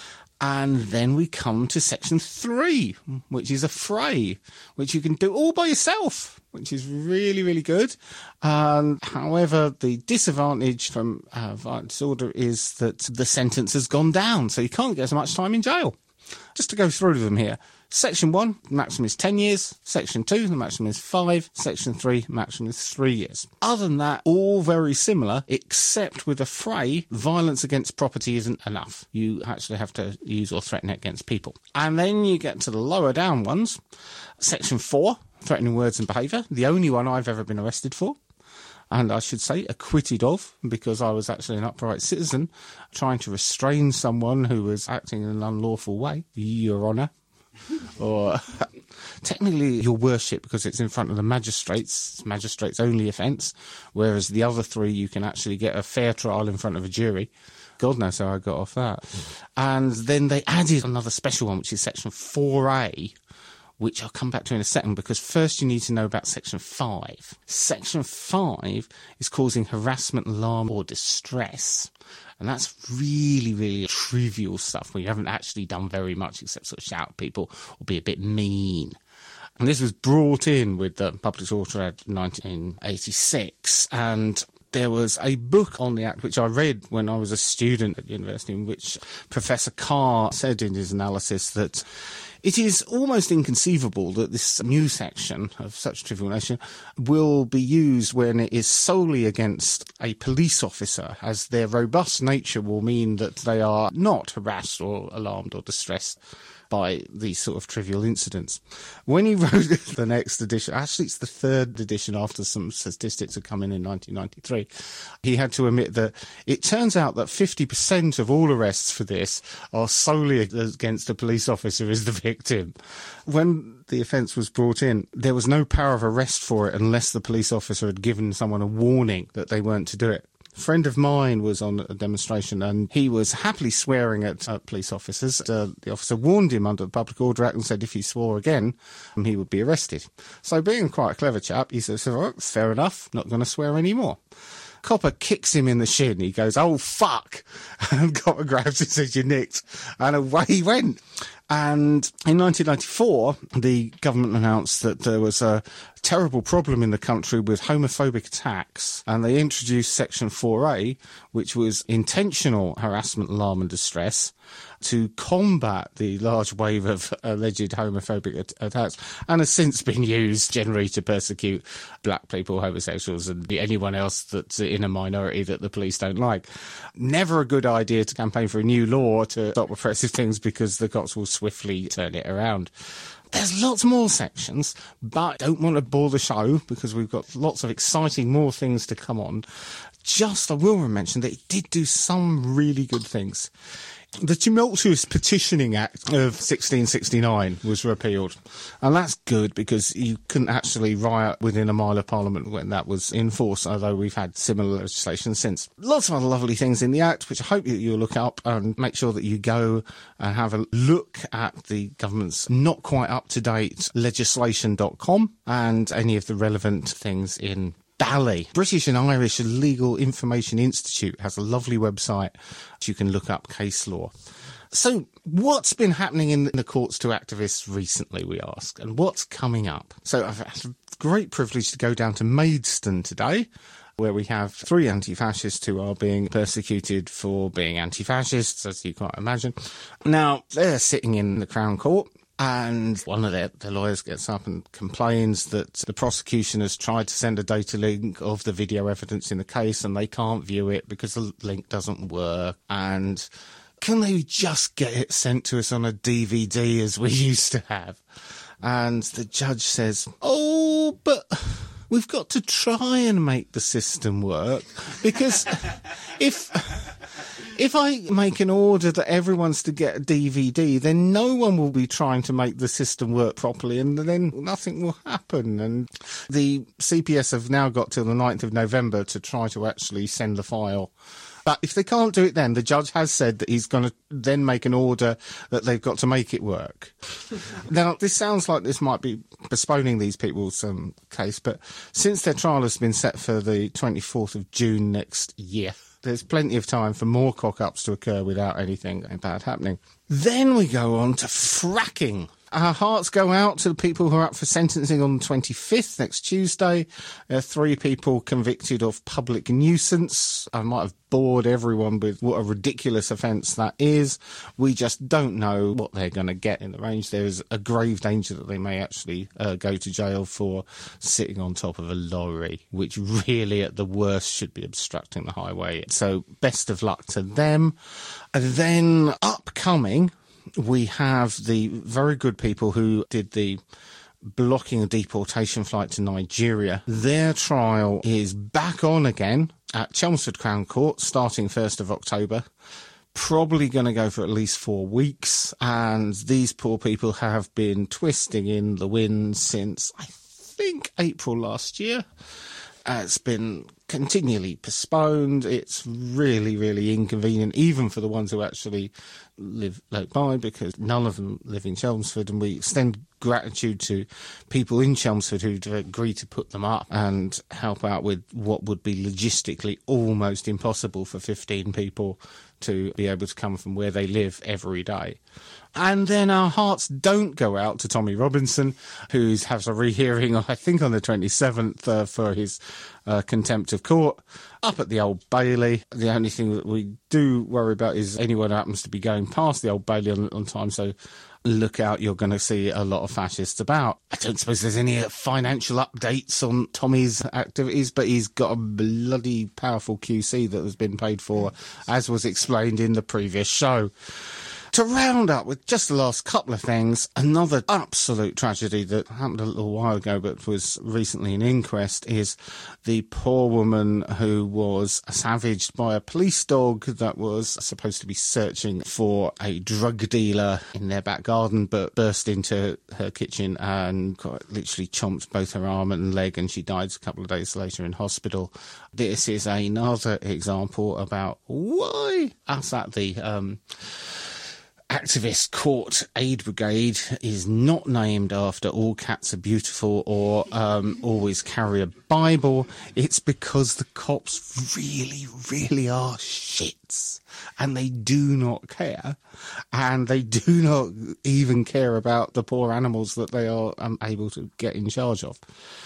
And then we come to Section three, which is a fray, which you can do all by yourself, which is really, really good. Um, however, the disadvantage from uh, violent disorder is that the sentence has gone down, so you can't get as much time in jail. Just to go through them here. Section one, maximum is ten years. Section two, the maximum is five. Section three, maximum is three years. Other than that, all very similar, except with a fray, violence against property isn't enough. You actually have to use or threaten it against people. And then you get to the lower down ones. Section four, threatening words and behaviour, the only one I've ever been arrested for. and I should say acquitted of, because I was actually an upright citizen trying to restrain someone who was acting in an unlawful way, Your Honour. Or technically your worship, because it's in front of the magistrates, it's magistrates only offence, whereas the other three you can actually get a fair trial in front of a jury. God knows how I got off that. And then they added another special one, which is section four A, which I'll come back to in a second, because first you need to know about section five. Section five is causing harassment, alarm or distress. And that's really, really trivial stuff where you haven't actually done very much except sort of shout at people or be a bit mean. And this was brought in with the Public Order Act nineteen eighty-six, and there was a book on the Act which I read when I was a student at university, in which Professor Carr said in his analysis that it is almost inconceivable that this new section of such trivial nature will be used when it is solely against a police officer, as their robust nature will mean that they are not harassed or alarmed or distressed by these sort of trivial incidents. When he wrote the next edition, actually it's the third edition after some statistics had come in in nineteen ninety-three, he had to admit that it turns out that fifty percent of all arrests for this are solely against a police officer as the victim. When the offence was brought in, there was no power of arrest for it unless the police officer had given someone a warning that they weren't to do it. A friend of mine was on a demonstration and he was happily swearing at uh, police officers. Uh, the officer warned him under the Public Order Act and said if he swore again, um, he would be arrested. So being quite a clever chap, he says, oh, fair enough, not going to swear anymore. Copper kicks him in the shin. He goes, oh, fuck. And Copper grabs him and says, you're nicked. And away he went. And in nineteen ninety-four, the government announced that there was a terrible problem in the country with homophobic attacks, and they introduced Section four A, which was intentional harassment, alarm and distress, to combat the large wave of alleged homophobic at- attacks, and has since been used generally to persecute black people, homosexuals and anyone else that's in a minority that the police don't like. Never a good idea to campaign for a new law to stop oppressive things, because the cops will swiftly turn it around. There's lots more sections, but I don't want to bore the show because we've got lots of exciting more things to come on. Just, I will mention that it did do some really good things. The Tumultuous Petitioning Act of sixteen sixty-nine was repealed, and that's good because you couldn't actually riot within a mile of Parliament when that was in force, although we've had similar legislation since. Lots of other lovely things in the Act, which I hope that you'll look up and make sure that you go and have a look at the government's not quite up-to-date legislation dot com and any of the relevant things in Bally. British and Irish Legal Information Institute has a lovely website which you can look up case law. So what's been happening in the courts to activists recently, we ask, and what's coming up? So I've had a great privilege to go down to Maidstone today, where we have three anti-fascists who are being persecuted for being anti-fascists, as you can't imagine. Now, they're sitting in the Crown Court, and one of their, their lawyers gets up and complains that the prosecution has tried to send a data link of the video evidence in the case and they can't view it because the link doesn't work. And can they just get it sent to us on a D V D as we used to have? And the judge says, oh, but we've got to try and make the system work, because if... If I make an order that everyone's to get a D V D, then no one will be trying to make the system work properly, and then nothing will happen. And the C P S have now got till the ninth of November to try to actually send the file. But if they can't do it then, the judge has said that he's going to then make an order that they've got to make it work. Now, this sounds like this might be postponing these people's um, case, but since their trial has been set for the twenty-fourth of June next year, there's plenty of time for more cock-ups to occur without anything bad happening. Then we go on to fracking. Our hearts go out to the people who are up for sentencing on the twenty-fifth, next Tuesday. There are three people convicted of public nuisance. I might have bored everyone with what a ridiculous offence that is. We just don't know what they're going to get in the range. There is a grave danger that they may actually uh, go to jail for sitting on top of a lorry, which really at the worst should be obstructing the highway. So best of luck to them. And then upcoming, we have the very good people who did the blocking a deportation flight to Nigeria. Their trial is back on again at Chelmsford Crown Court, starting first of October. Probably going to go for at least four weeks. And these poor people have been twisting in the wind since, I think, April last year. Uh, it's been continually postponed. It's really, really inconvenient, even for the ones who actually live low by, because none of them live in Chelmsford, and we extend gratitude to people in Chelmsford who'd agreed to put them up and help out with what would be logistically almost impossible for fifteen people to be able to come from where they live every day. And then our hearts don't go out to Tommy Robinson, who has a rehearing, I think, on the twenty-seventh uh, for his uh, contempt of court up at the Old Bailey. The only thing that we do worry about is anyone who happens to be going past the Old Bailey on, on time, so look out, you're going to see a lot of fascists about. I don't suppose there's any financial updates on Tommy's activities, but he's got a bloody powerful Q C that has been paid for, as was explained in the previous show. To round up with just the last couple of things, another absolute tragedy that happened a little while ago but was recently an inquest is the poor woman who was savaged by a police dog that was supposed to be searching for a drug dealer in their back garden, but burst into her kitchen and quite literally chomped both her arm and leg, and she died a couple of days later in hospital. This is another example about why us at the um activist court aid brigade is not named after all cats are beautiful or um, always carry a Bible. It's because the cops really, really are shits, and they do not care, and they do not even care about the poor animals that they are um, able to get in charge of.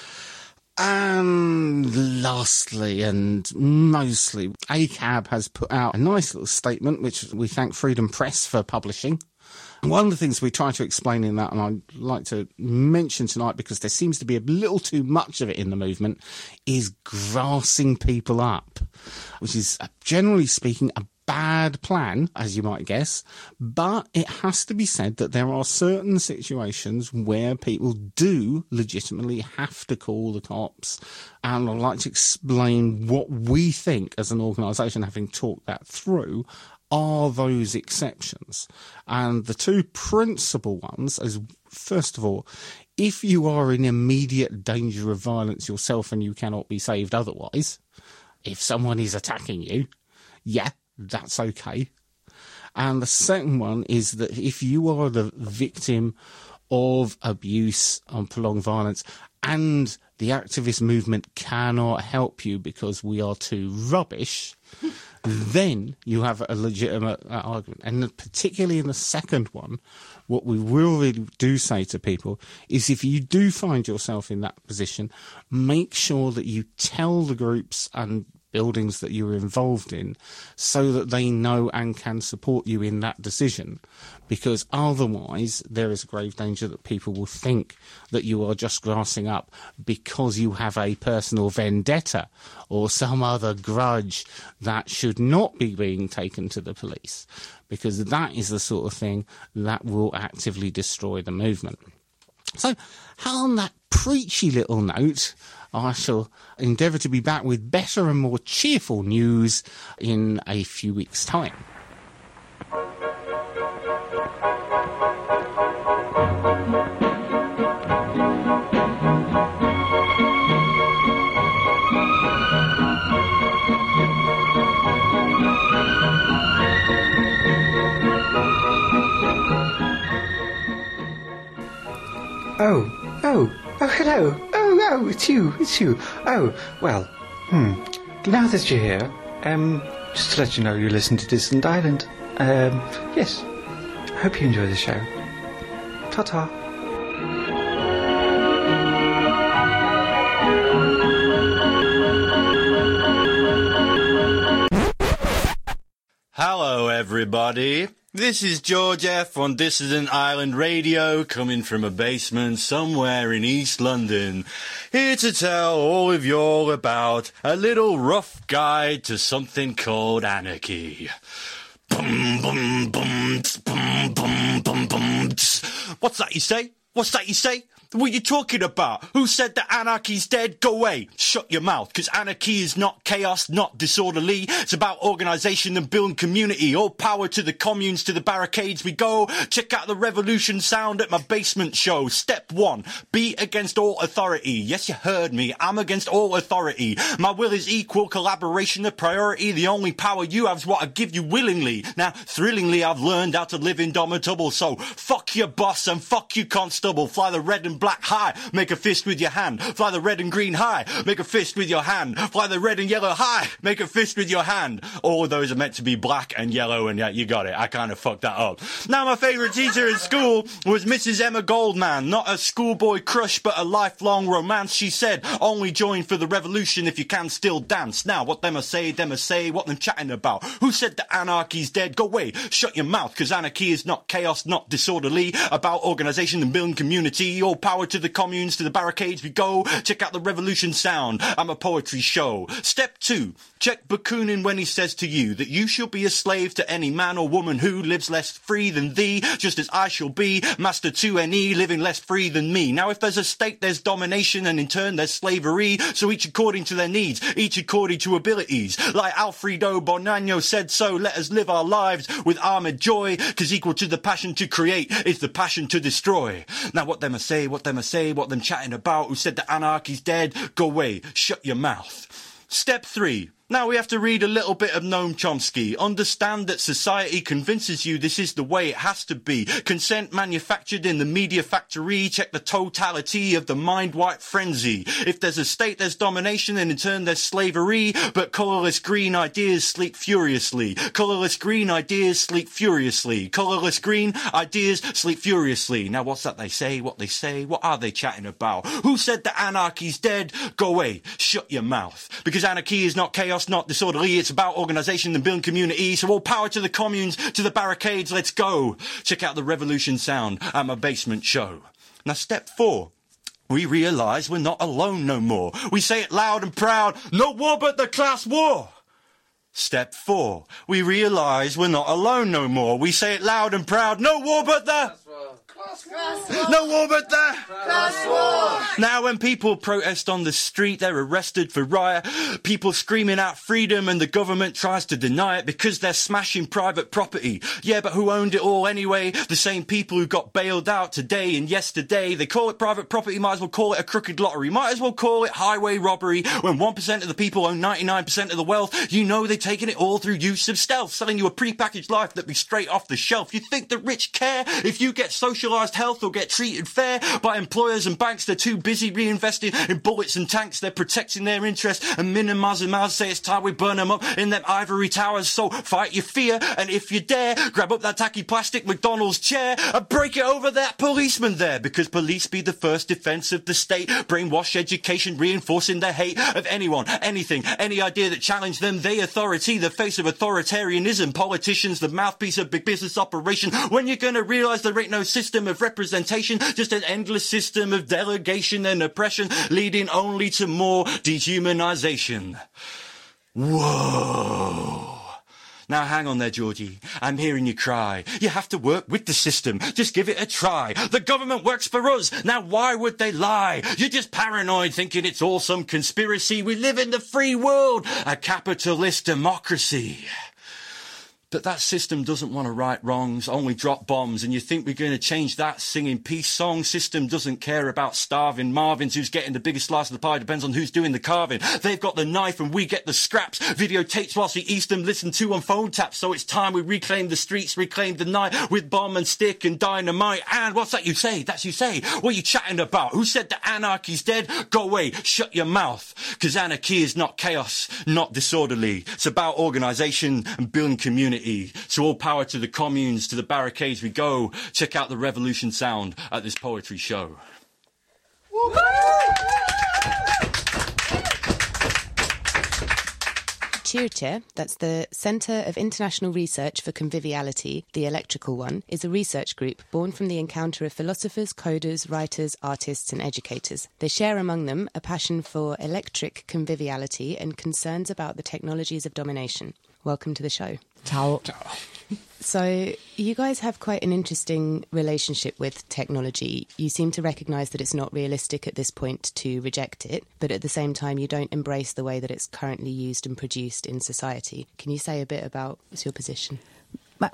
And lastly, and mostly, A C A B has put out a nice little statement, which we thank Freedom Press for publishing. One of the things we try to explain in that, and I'd like to mention tonight because there seems to be a little too much of it in the movement, is grassing people up, which is, generally speaking, a bad plan, as you might guess, but it has to be said that there are certain situations where people do legitimately have to call the cops, and I'd like to explain what we think as an organisation, having talked that through, are those exceptions. And the two principal ones is, first of all, if you are in immediate danger of violence yourself and you cannot be saved otherwise, if someone is attacking you, yeah, that's okay. And the second one is that if you are the victim of abuse and prolonged violence and the activist movement cannot help you because we are too rubbish, then you have a legitimate uh, argument. And particularly in the second one, what we will really do say to people is if you do find yourself in that position, make sure that you tell the groups and buildings that you're involved in so that they know and can support you in that decision, because otherwise there is a grave danger that people will think that you are just grassing up because you have a personal vendetta or some other grudge that should not be being taken to the police, because that is the sort of thing that will actively destroy the movement. So, on that preachy little note, I shall endeavour to be back with better and more cheerful news in a few weeks' time. Oh, oh, oh, hello. Oh, oh, it's you, it's you. Oh, well, hmm. Now that you're here, um, just to let you know you listen to Distant Island. Um, yes. Hope you enjoy the show. Ta-ta. Hello, everybody. This is George F. on Dissident Island Radio, coming from a basement somewhere in East London, here to tell all of you all about a little rough guide to something called anarchy. Boom, boom, boom, boom, boom, boom, boom. What's that you say? What's that you say? What are you talking about? Who said that anarchy's dead? Go away. Shut your mouth. Because anarchy is not chaos, not disorderly. It's about organisation and building community. All power to the communes, to the barricades we go. Check out the revolution sound at my basement show. Step one, be against all authority. Yes, you heard me. I'm against all authority. My will is equal, collaboration a priority. The only power you have is what I give you willingly. Now, thrillingly, I've learned how to live indomitable. So, fuck your boss and fuck you constable. Fly the red and black high, make a fist with your hand. Fly the red and green high, make a fist with your hand. Fly the red and yellow high, make a fist with your hand. All of those are meant to be black and yellow, and yeah, you got it. I kind of fucked that up. Now, my favourite teacher in school was Missus Emma Goldman. Not a schoolboy crush, but a lifelong romance. She said, only join for the revolution if you can still dance. Now, what them a say, them a say, what them chatting about? Who said that anarchy's dead? Go away, shut your mouth, because anarchy is not chaos, not disorderly. About organisation and building community. All power to the communes, to the barricades we go. Check out the revolution sound. I'm a poetry show. Step two, check Bakunin when he says to you that you shall be a slave to any man or woman who lives less free than thee, just as I shall be master to any living less free than me. Now, if there's a state, there's domination, and in turn there's slavery. So each according to their needs, each according to abilities. Like Alfredo Bonanno said so, let us live our lives with armoured joy, because equal to the passion to create is the passion to destroy. Now, what them a say, what them a say, what them chatting about? Who said that anarchy's dead? Go away, shut your mouth. Step three. Now we have to read a little bit of Noam Chomsky. Understand that society convinces you this is the way it has to be. Consent manufactured in the media factory. Check the totality of the mind-wipe frenzy. If there's a state, there's domination, and in turn there's slavery. But colourless green ideas sleep furiously. Colourless green ideas sleep furiously. Colourless green ideas sleep furiously. Now what's that they say? What they say? What are they chatting about? Who said that anarchy's dead? Go away. Shut your mouth. Because anarchy is not chaos, not disorderly. It's about organisation and building community. So all power to the communes, to the barricades. Let's go. Check out the revolution sound at my basement show. Now, step four. We realise we're not alone no more. We say it loud and proud. No war but the class war. Step four. We realise we're not alone no more. We say it loud and proud. No war but the... No war but the class war. Now when people protest on the street, they're arrested for riot. People screaming out freedom, and the government tries to deny it because they're smashing private property. Yeah, but who owned it all anyway? The same people who got bailed out today and yesterday. They call it private property, might as well call it a crooked lottery. Might as well call it highway robbery. When one percent of the people own ninety-nine percent of the wealth, you know they're taking it all through use of stealth, selling you a pre-packaged life that'd be straight off the shelf. You think the rich care if you get socialised health or get treated fair by employers and banks? They're too busy reinvesting in bullets and tanks. They're protecting their interests and minimising mouths. Say it's time we burn them up in them ivory towers. So fight your fear, and if you dare, grab up that tacky plastic McDonald's chair and break it over that policeman there, because police be the first defence of the state. Brainwash education, reinforcing their hate of anyone, anything, any idea that challenged them. They authority, the face of authoritarianism. Politicians, the mouthpiece of big business operation. When you're going to realise there ain't no system of representation, just an endless system of delegation and oppression, leading only to more dehumanisation. Whoa. Now hang on there, Georgie. I'm hearing you cry. You have to work with the system. Just give it a try. The government works for us. Now why would they lie? You're just paranoid, thinking it's all some conspiracy. We live in the free world, a capitalist democracy. But that system doesn't want to right wrongs, only drop bombs. And you think we're going to change that singing peace song? System doesn't care about starving Marvins. Who's getting the biggest slice of the pie depends on who's doing the carving. They've got the knife and we get the scraps. Videotapes whilst we eat them, listen to on phone taps. So it's time we reclaim the streets, reclaim the night with bomb and stick and dynamite. And what's that you say? That's you say. What are you chatting about? Who said that anarchy's dead? Go away. Shut your mouth. Because anarchy is not chaos, not disorderly. It's about organisation and building community. So all power to the communes, to the barricades we go. Check out the revolution sound at this poetry show. CHIRCHE, that's the Centre of International Research for Conviviality, the electrical one, is a research group born from the encounter of philosophers, coders, writers, artists and educators. They share among them a passion for electric conviviality and concerns about the technologies of domination. Welcome to the show. Ciao. So you guys have quite an interesting relationship with technology. You seem to recognise that it's not realistic at this point to reject it, but at the same time you don't embrace the way that it's currently used and produced in society. Can you say a bit about what's your position? But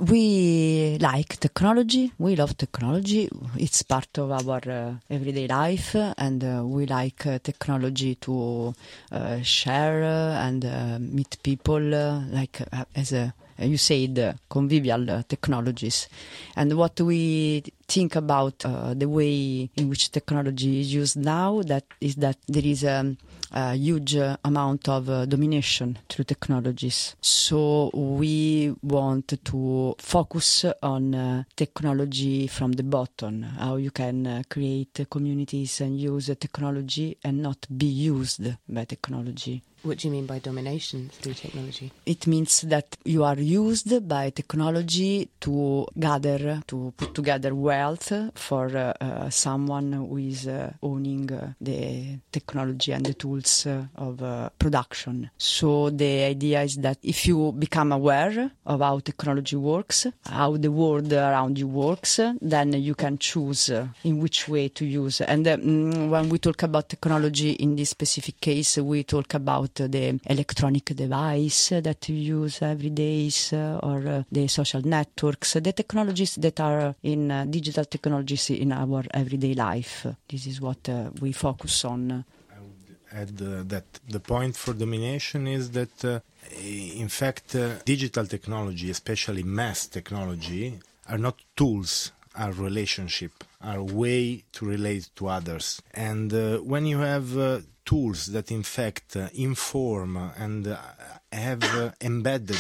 we like technology, we love technology, it's part of our uh, everyday life, and uh, we like uh, technology to uh, share uh, and uh, meet people, uh, like uh, as a, you said, uh, convivial uh, technologies. And what we think about uh, the way in which technology is used now, that is that there is a, a huge uh, amount of uh, domination through technologies. So we want to focus on uh, technology from the bottom, how you can uh, create uh, communities and use uh, technology and not be used by technology. What do you mean by domination through technology? It means that you are used by technology to gather, to put together wealth for uh, uh, someone who is uh, owning uh, the technology and the tools uh, of uh, production. So the idea is that if you become aware of how technology works, how the world around you works, then you can choose uh, in which way to use. And uh, when we talk about technology in this specific case, we talk about the electronic device that you use every day, uh, or uh, the social networks, the technologies that are in uh, digital technologies in our everyday life. This is what uh, we focus on. I would add uh, that the point for domination is that, uh, in fact, uh, digital technology, especially mass technology, are not tools, are relationship, are a way to relate to others. And uh, when you have uh, tools that in fact uh, inform and uh, have uh, embedded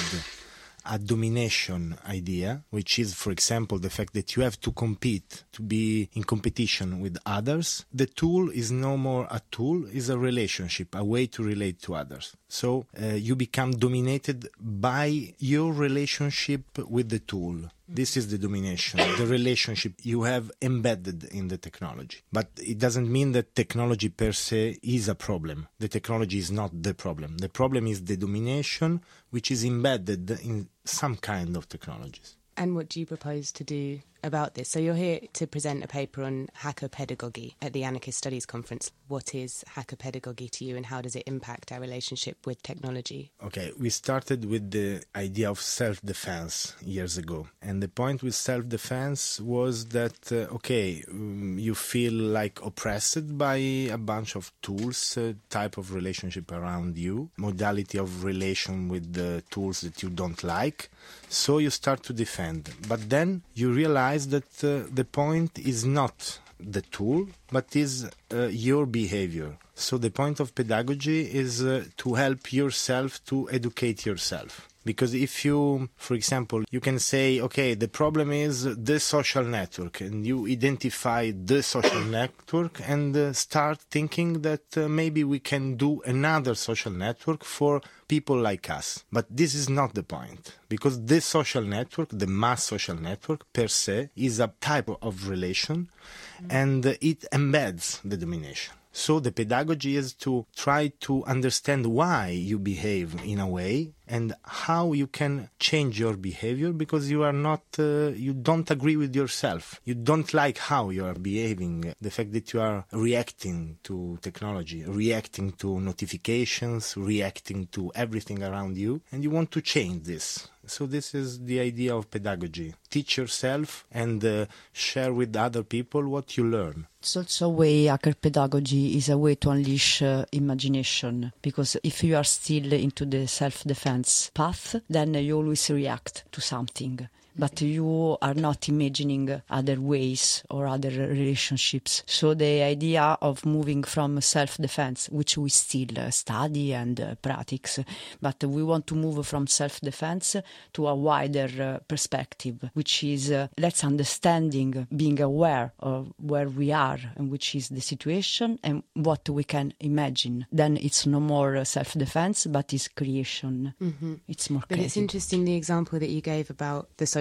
a domination idea, which is, for example, the fact that you have to compete, to be in competition with others, the tool is no more a tool, is a relationship, a way to relate to others. So uh, you become dominated by your relationship with the tool. This is the domination, the relationship you have embedded in the technology. But it doesn't mean that technology per se is a problem. The technology is not the problem. The problem is the domination which is embedded in some kind of technologies. And what do you propose to do about this? So you're here to present a paper on hacker pedagogy at the Anarchist Studies Conference. What is hacker pedagogy to you, and how does it impact our relationship with technology? Okay, we started with the idea of self-defense years ago. And the point with self-defense was that, uh, okay, um, you feel like oppressed by a bunch of tools, uh, type of relationship around you, modality of relation with the tools that you don't like. So you start to defend. But then you realize that uh, the point is not the tool, but is uh, your behavior. So the point of pedagogy is uh, to help yourself to educate yourself. Because if you, for example, you can say, okay, the problem is the social network, and you identify the social network and uh, start thinking that uh, maybe we can do another social network for people like us. But this is not the point, because this social network, the mass social network per se, is a type of relation, mm-hmm. and uh, it embeds the domination. So the pedagogy is to try to understand why you behave in a way and how you can change your behavior, because you are not, uh, you don't agree with yourself. You don't like how you are behaving, the fact that you are reacting to technology, reacting to notifications, reacting to everything around you, and you want to change this. So this is the idea of pedagogy. Teach yourself and uh, share with other people what you learn. It's also a way, hacker pedagogy is a way to unleash uh, imagination, because if you are still into the self-defense path, then you always react to something. But you are not imagining other ways or other relationships. So the idea of moving from self-defense, which we still uh, study and uh, practice, but we want to move from self-defense to a wider uh, perspective, which is uh, let's understanding, being aware of where we are and which is the situation and what we can imagine. Then it's no more uh, self-defense, but it's creation. Mm-hmm. It's more But creative. It's interesting the example that you gave about the social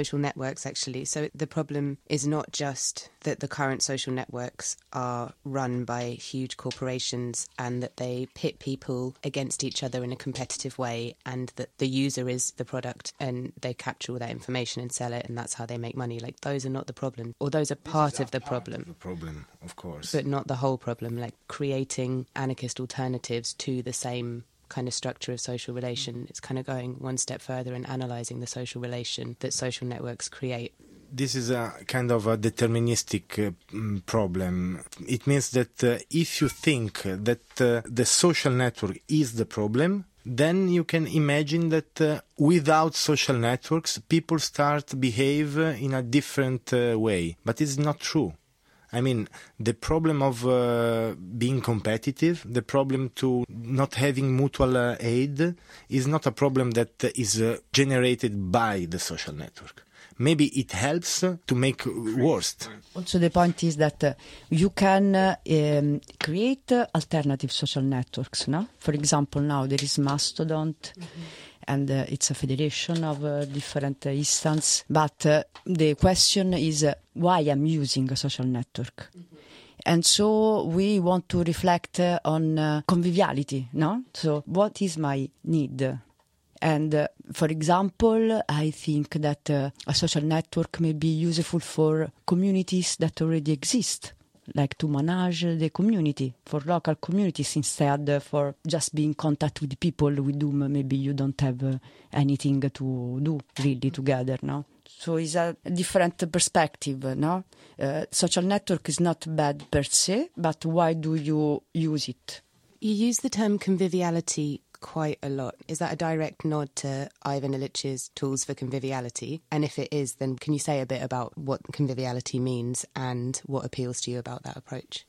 social networks, actually. So the problem is not just that the current social networks are run by huge corporations and that they pit people against each other in a competitive way, and that the user is the product and they capture all that information and sell it, and that's how they make money. Like, those are not the problem, or those are part of the problem. The problem, of course. But not the whole problem, like creating anarchist alternatives to the same kind of structure of social relation. It's kind of going one step further and analysing the social relation that social networks create. This is a kind of a deterministic uh, problem. It means that uh, if you think that uh, the social network is the problem, then you can imagine that uh, without social networks, people start to behave uh, in a different uh, way. But it's not true. I mean, the problem of uh, being competitive, the problem to not having mutual uh, aid is not a problem that uh, is uh, generated by the social network. Maybe it helps uh, to make worse. Also, the point is that uh, you can uh, um, create uh, alternative social networks, no? For example, now there is Mastodon, mm-hmm. and uh, it's a federation of uh, different uh, instances. But uh, the question is uh, why I'm using a social network. Mm-hmm. And so we want to reflect uh, on uh, conviviality, no? So what is my need? And uh, for example, I think that uh, a social network may be useful for communities that already exist, like to manage the community, for local communities, instead uh, for just being in contact with people with whom maybe you don't have uh, anything to do really together, no? So it's a different perspective, no? Uh, social network is not bad per se, but why do you use it? You use the term conviviality quite a lot. Is that a direct nod to Ivan Illich's tools for conviviality? And if it is, then can you say a bit about what conviviality means and what appeals to you about that approach?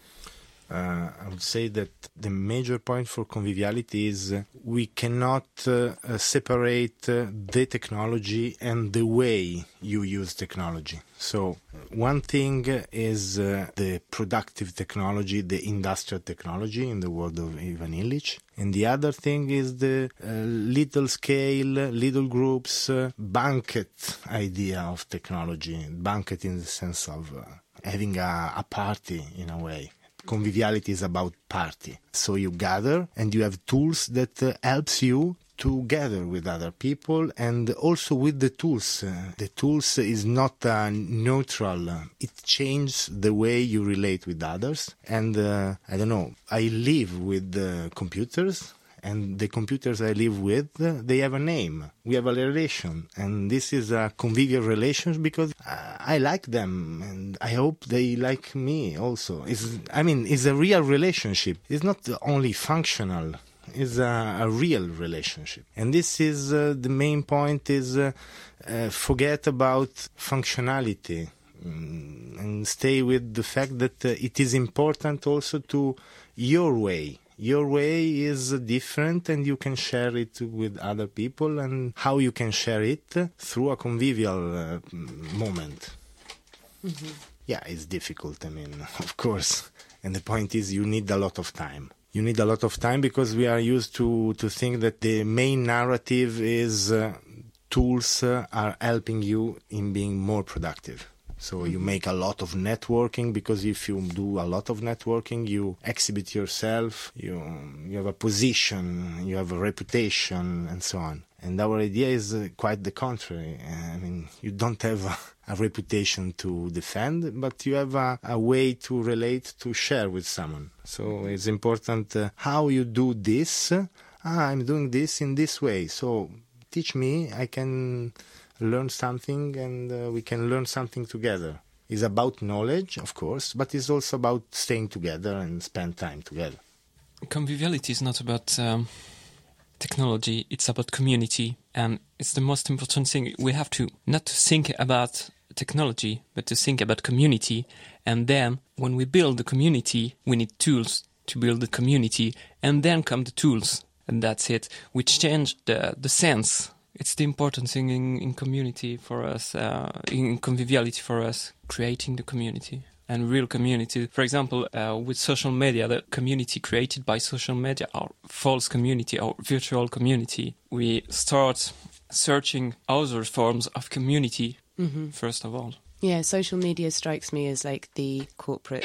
Uh, I would say that the major point for conviviality is uh, we cannot uh, uh, separate uh, the technology and the way you use technology. So one thing is uh, the productive technology, the industrial technology, in the word of Ivan Illich. And the other thing is the uh, little scale, little groups, uh, banquet idea of technology. Banquet in the sense of uh, having a, a party in a way. Conviviality is about party. So you gather and you have tools that uh, helps you to gather with other people, and also with the tools. Uh, the tools is not uh, neutral. Uh, it changes the way you relate with others. And uh, I don't know, I live with uh, computers, and the computers I live with, uh, they have a name. We have a relation, and this is a convivial relation because uh, I like them, and I hope they like me also. It's, I mean, it's a real relationship. It's not only functional. It's a, a real relationship. And this is uh, the main point is uh, uh, forget about functionality um, and stay with the fact that uh, it is important also to your way. Your way is different, and you can share it with other people, and how you can share it through a convivial uh, moment. Mm-hmm. Yeah, it's difficult, I mean, of course. And the point is you need a lot of time. You need a lot of time because we are used to, to think that the main narrative is uh, tools uh, are helping you in being more productive. So you make a lot of networking, because if you do a lot of networking, you exhibit yourself, you you have a position, you have a reputation, and so on. And our idea is uh, quite the contrary. I mean, you don't have a, a reputation to defend, but you have a, a way to relate, to share with someone. So it's important uh, how you do this. Ah, I'm doing this in this way. So teach me, I can learn something, and uh, we can learn something together. It's about knowledge, of course, but it's also about staying together and spend time together. Conviviality is not about um, technology, it's about community, and it's the most important thing. We have to not to think about technology, but to think about community. And then when we build the community, we need tools to build the community, and then come the tools, and that's it, which change the, the sense. It's the important thing in, in community for us, uh, in conviviality for us, creating the community and real community. For example, uh, with social media, the community created by social media, our false community, our virtual community, we start searching other forms of community, Mhm. first of all. Yeah, social media strikes me as like the corporate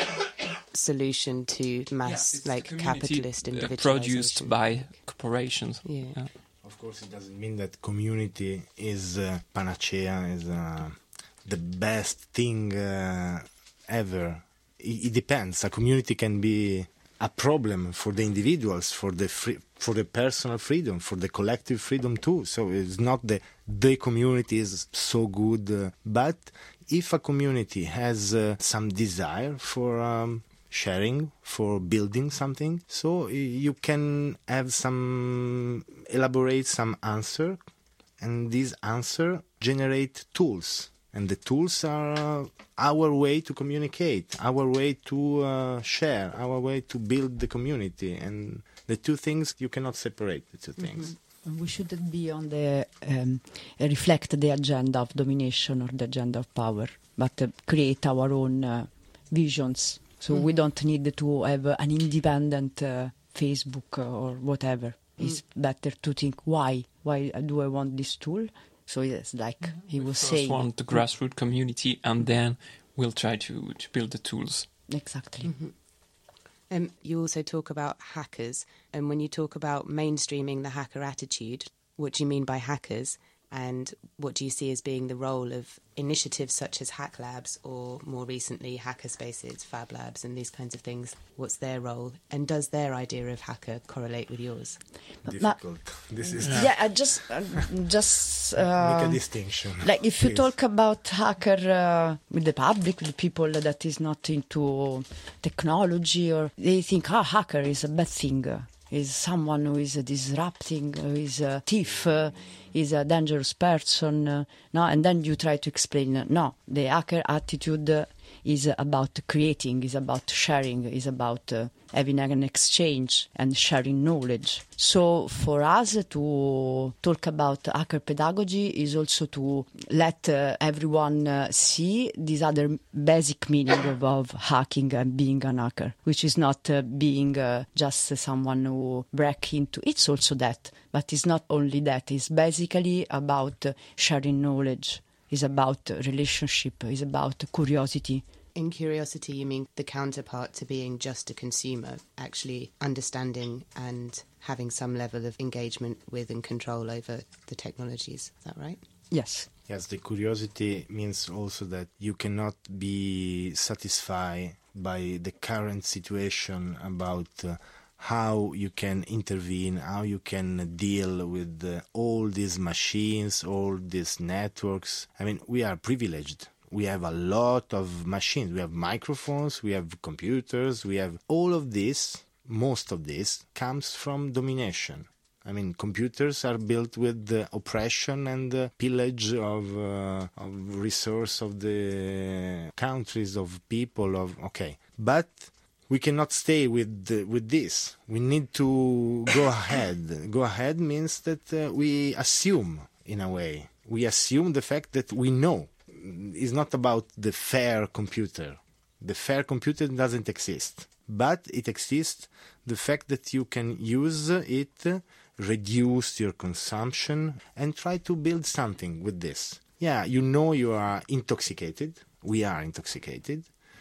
solution to mass, it's like community, capitalist uh, individualization. produced by corporations. Yeah. Yeah. Of course, it doesn't mean that community is uh, panacea, is uh, the best thing uh, ever. It, it depends. A community can be a problem for the individuals, for the free, for the personal freedom, for the collective freedom too. So it's not the the community is so good, uh, but if a community has uh, some desire for um, sharing, for building something, so you can have some elaborate some answer, and these answer generate tools. And the tools are uh, our way to communicate, our way to uh, share, our way to build the community. And the two things, you cannot separate the two things. Mm-hmm. We shouldn't be on the um, reflect the agenda of domination or the agenda of power, but uh, create our own uh, visions. So Mm. we don't need to have an independent uh, Facebook or whatever. Mm. It's better to think, why? Why do I want this tool? So yes, like he was First saying. want the grassroots community, and then we'll try to, to build the tools. Exactly. Mhm. Um, you also talk about hackers, and when you talk about mainstreaming the hacker attitude, what do you mean by hackers, and what do you see as being the role of initiatives such as Hack Labs, or more recently Hacker Spaces, Fab Labs, and these kinds of things? What's their role, and does their idea of hacker correlate with yours? Difficult. This is Yeah, I just, uh, just uh, make a distinction. Like if you please. talk about hacker uh, with the public, with people that is not into technology, or they think, ah, hacker is a bad thing, uh, is someone who is disrupting, who is a thief, uh, is a dangerous person. Uh, no, and then you try to explain, uh, no, the hacker attitude uh, is about creating, is about sharing, is about uh, having an exchange and sharing knowledge. So for us to talk about hacker pedagogy is also to let uh, everyone uh, see this other basic meaning of, of hacking and being an hacker, which is not uh, being uh, just someone who break into. It's also that, but it's not only that. It's basically about uh, sharing knowledge. It's about relationship. It's about curiosity. In curiosity, you mean the counterpart to being just a consumer, actually understanding and having some level of engagement with and control over the technologies. Is that right? Yes. Yes, the curiosity means also that you cannot be satisfied by the current situation about uh, how you can intervene, how you can deal with uh, all these machines, all these networks. I mean, we are privileged. We have a lot of machines. We have microphones, we have computers, we have all of this. Most of this comes from domination. I mean, computers are built with the oppression and the pillage of, uh, of resource of the countries, of people, of okay. But we cannot stay with the, with this. We need to go ahead. Go ahead means that uh, we assume, in a way, we assume the fact that we know. It's not about the fair computer. The fair computer doesn't exist, but it exists the fact that you can use it, reduce your consumption, and try to build something with this. Yeah, you know you are intoxicated. We are intoxicated,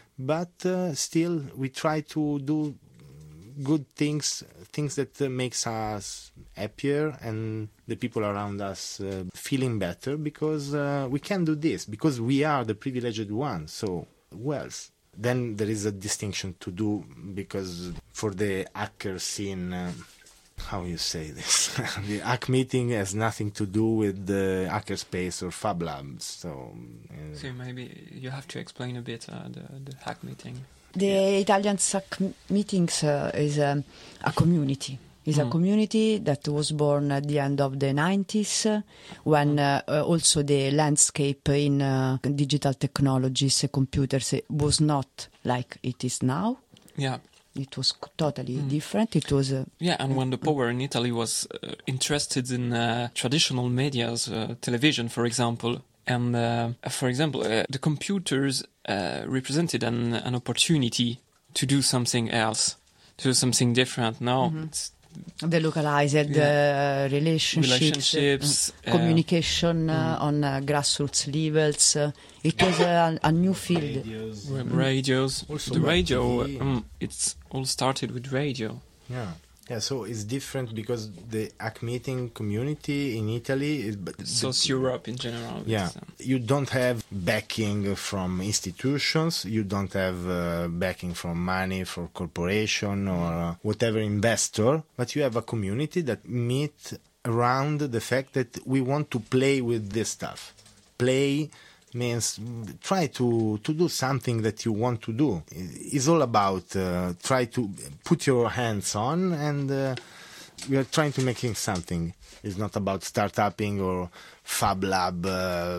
but uh, still we try to do good things, things that uh, makes us happier and the people around us uh, feeling better, because uh, we can do this, because we are the privileged ones. So, well, then there is a distinction to do, because for the hacker scene, uh, how you say this, the hack meeting has nothing to do with the hacker space or Fab Labs. So, uh, so maybe you have to explain a bit uh, the, the hack meeting. The yeah. Italian S A C meetings uh, is um, a community. It's mm. a community that was born at the end of the nineties, uh, when uh, uh, also the landscape in uh, digital technologies, uh, computers, uh, was not like it is now. Yeah. It was totally mm. different. It was uh, yeah, and when the power in Italy was uh, interested in uh, traditional medias, uh, television, for example, and uh, for example, uh, the computers uh, represented an, an opportunity to do something else, to do something different. Now, mm-hmm. it's the localized yeah. uh, relationships, relationships uh, communication uh, mm. on uh, grassroots levels. Uh, it was a, a new field. Radios, radios. Also the radio. Um, T V. it's all started with radio. Yeah. Yeah, so it's different because the hack meeting community in Italy is so it's Europe in general. Yeah, um, you don't have backing from institutions, you don't have uh, backing from money for corporation or uh, whatever investor, but you have a community that meet around the fact that we want to play with this stuff. Play means try to, to do something that you want to do. It's all about uh, try to put your hands on and uh, we are trying to make something. It's not about startupping or Fab Lab uh,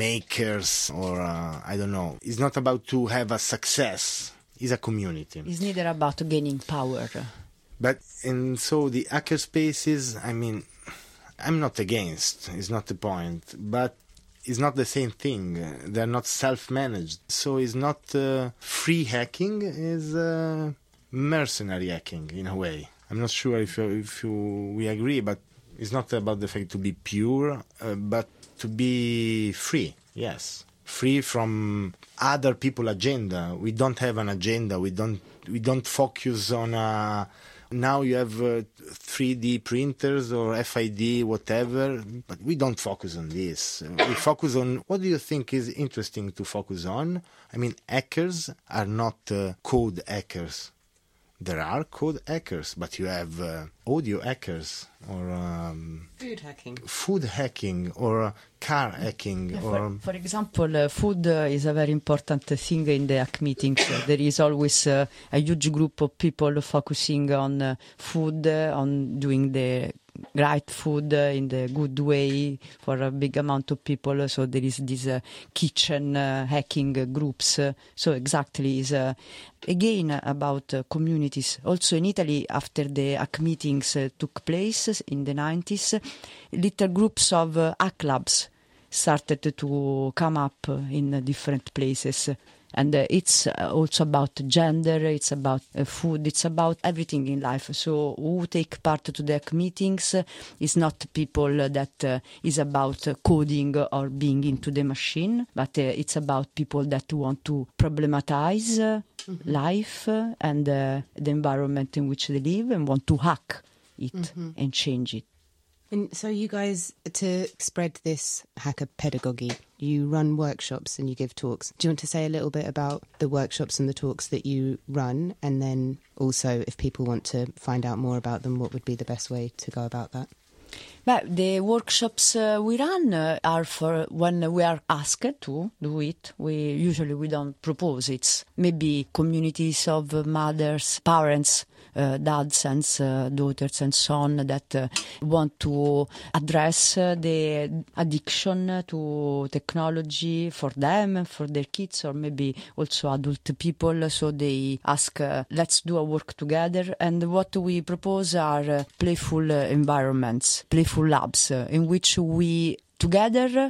makers or uh, I don't know. It's not about to have a success. It's a community. It's neither about gaining power. But and so the hacker spaces, I mean, I'm not against. It's not the point. But it's not the same thing. They're not self-managed. So it's not uh, free hacking, it's uh, mercenary hacking in a way. I'm not sure if, uh, if you, we agree, but it's not about the fact to be pure, uh, but to be free, yes. Free from other people's agenda. We don't have an agenda. We don't, we don't focus on a... Now you have uh, three D printers or F I D, whatever, but we don't focus on this. We focus on what do you think is interesting to focus on? I mean, hackers are not uh, code hackers. There are code hackers, but you have uh, audio hackers or um, food hacking, food hacking or uh, car hacking. Yeah, or for, for example, uh, food uh, is a very important thing in the hack meetings. Uh, there is always uh, a huge group of people focusing on uh, food, uh, on doing the right food uh, in the good way for a big amount of people. So there is this uh, kitchen uh, hacking uh, groups. Uh, so exactly is uh, again about uh, communities. Also in Italy, after the hack meetings uh, took place in the nineties, little groups of uh, hack labs started to come up uh, in uh, different places. And uh, it's uh, also about gender, it's about uh, food, it's about everything in life. So who take part to the hack meetings uh, is not people uh, that uh, is about uh, coding or being into the machine, but uh, it's about people that want to problematize uh, mm-hmm. life uh, and uh, the environment in which they live and want to hack it mm-hmm. and change it. And so you guys, to spread this hacker pedagogy, you run workshops and you give talks. Do you want to say a little bit about the workshops and the talks that you run? And then also, if people want to find out more about them, what would be the best way to go about that? But the workshops uh, we run uh, are for when we are asked to do it. We usually we don't propose. It's maybe communities of uh, mothers, parents, uh, dads and uh, daughters and so on that uh, want to address uh, the addiction to technology for them, for their kids, or maybe also adult people. So they ask, uh, let's do a work together. And what we propose are uh, playful uh, environments, playful labs uh, in which we together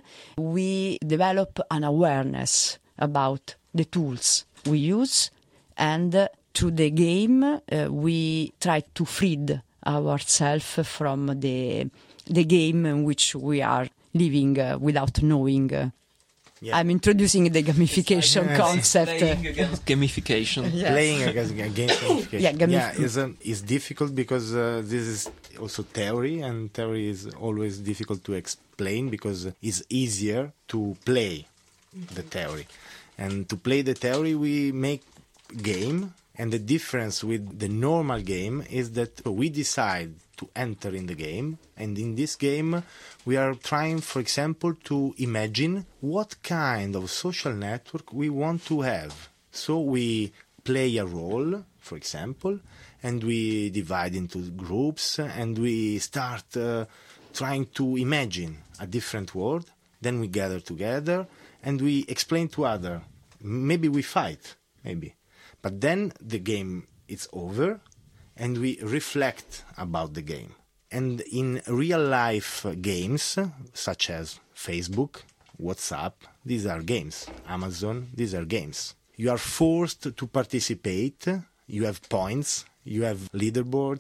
we develop an awareness about the tools we use, and uh, through the game uh, we try to free ourselves from the the game in which we are living uh, without knowing. Uh, Yeah. I'm introducing the gamification like, concept. Playing against gamification. Yes. Playing against, against gamification. Yeah, gamif- yeah it's, um, it's difficult because uh, this is also theory, and theory is always difficult to explain because it's easier to play the theory. And to play the theory, we make game, and the difference with the normal game is that we decide to enter in the game, and in this game we are trying, for example, to imagine what kind of social network we want to have. So we play a role, for example, and we divide into groups, and we start uh, trying to imagine a different world. Then we gather together and we explain to others. Maybe we fight, maybe. But then the game is over, and we reflect about the game. And in real-life games, such as Facebook, WhatsApp, these are games. Amazon, these are games. You are forced to participate. You have points. You have leaderboards.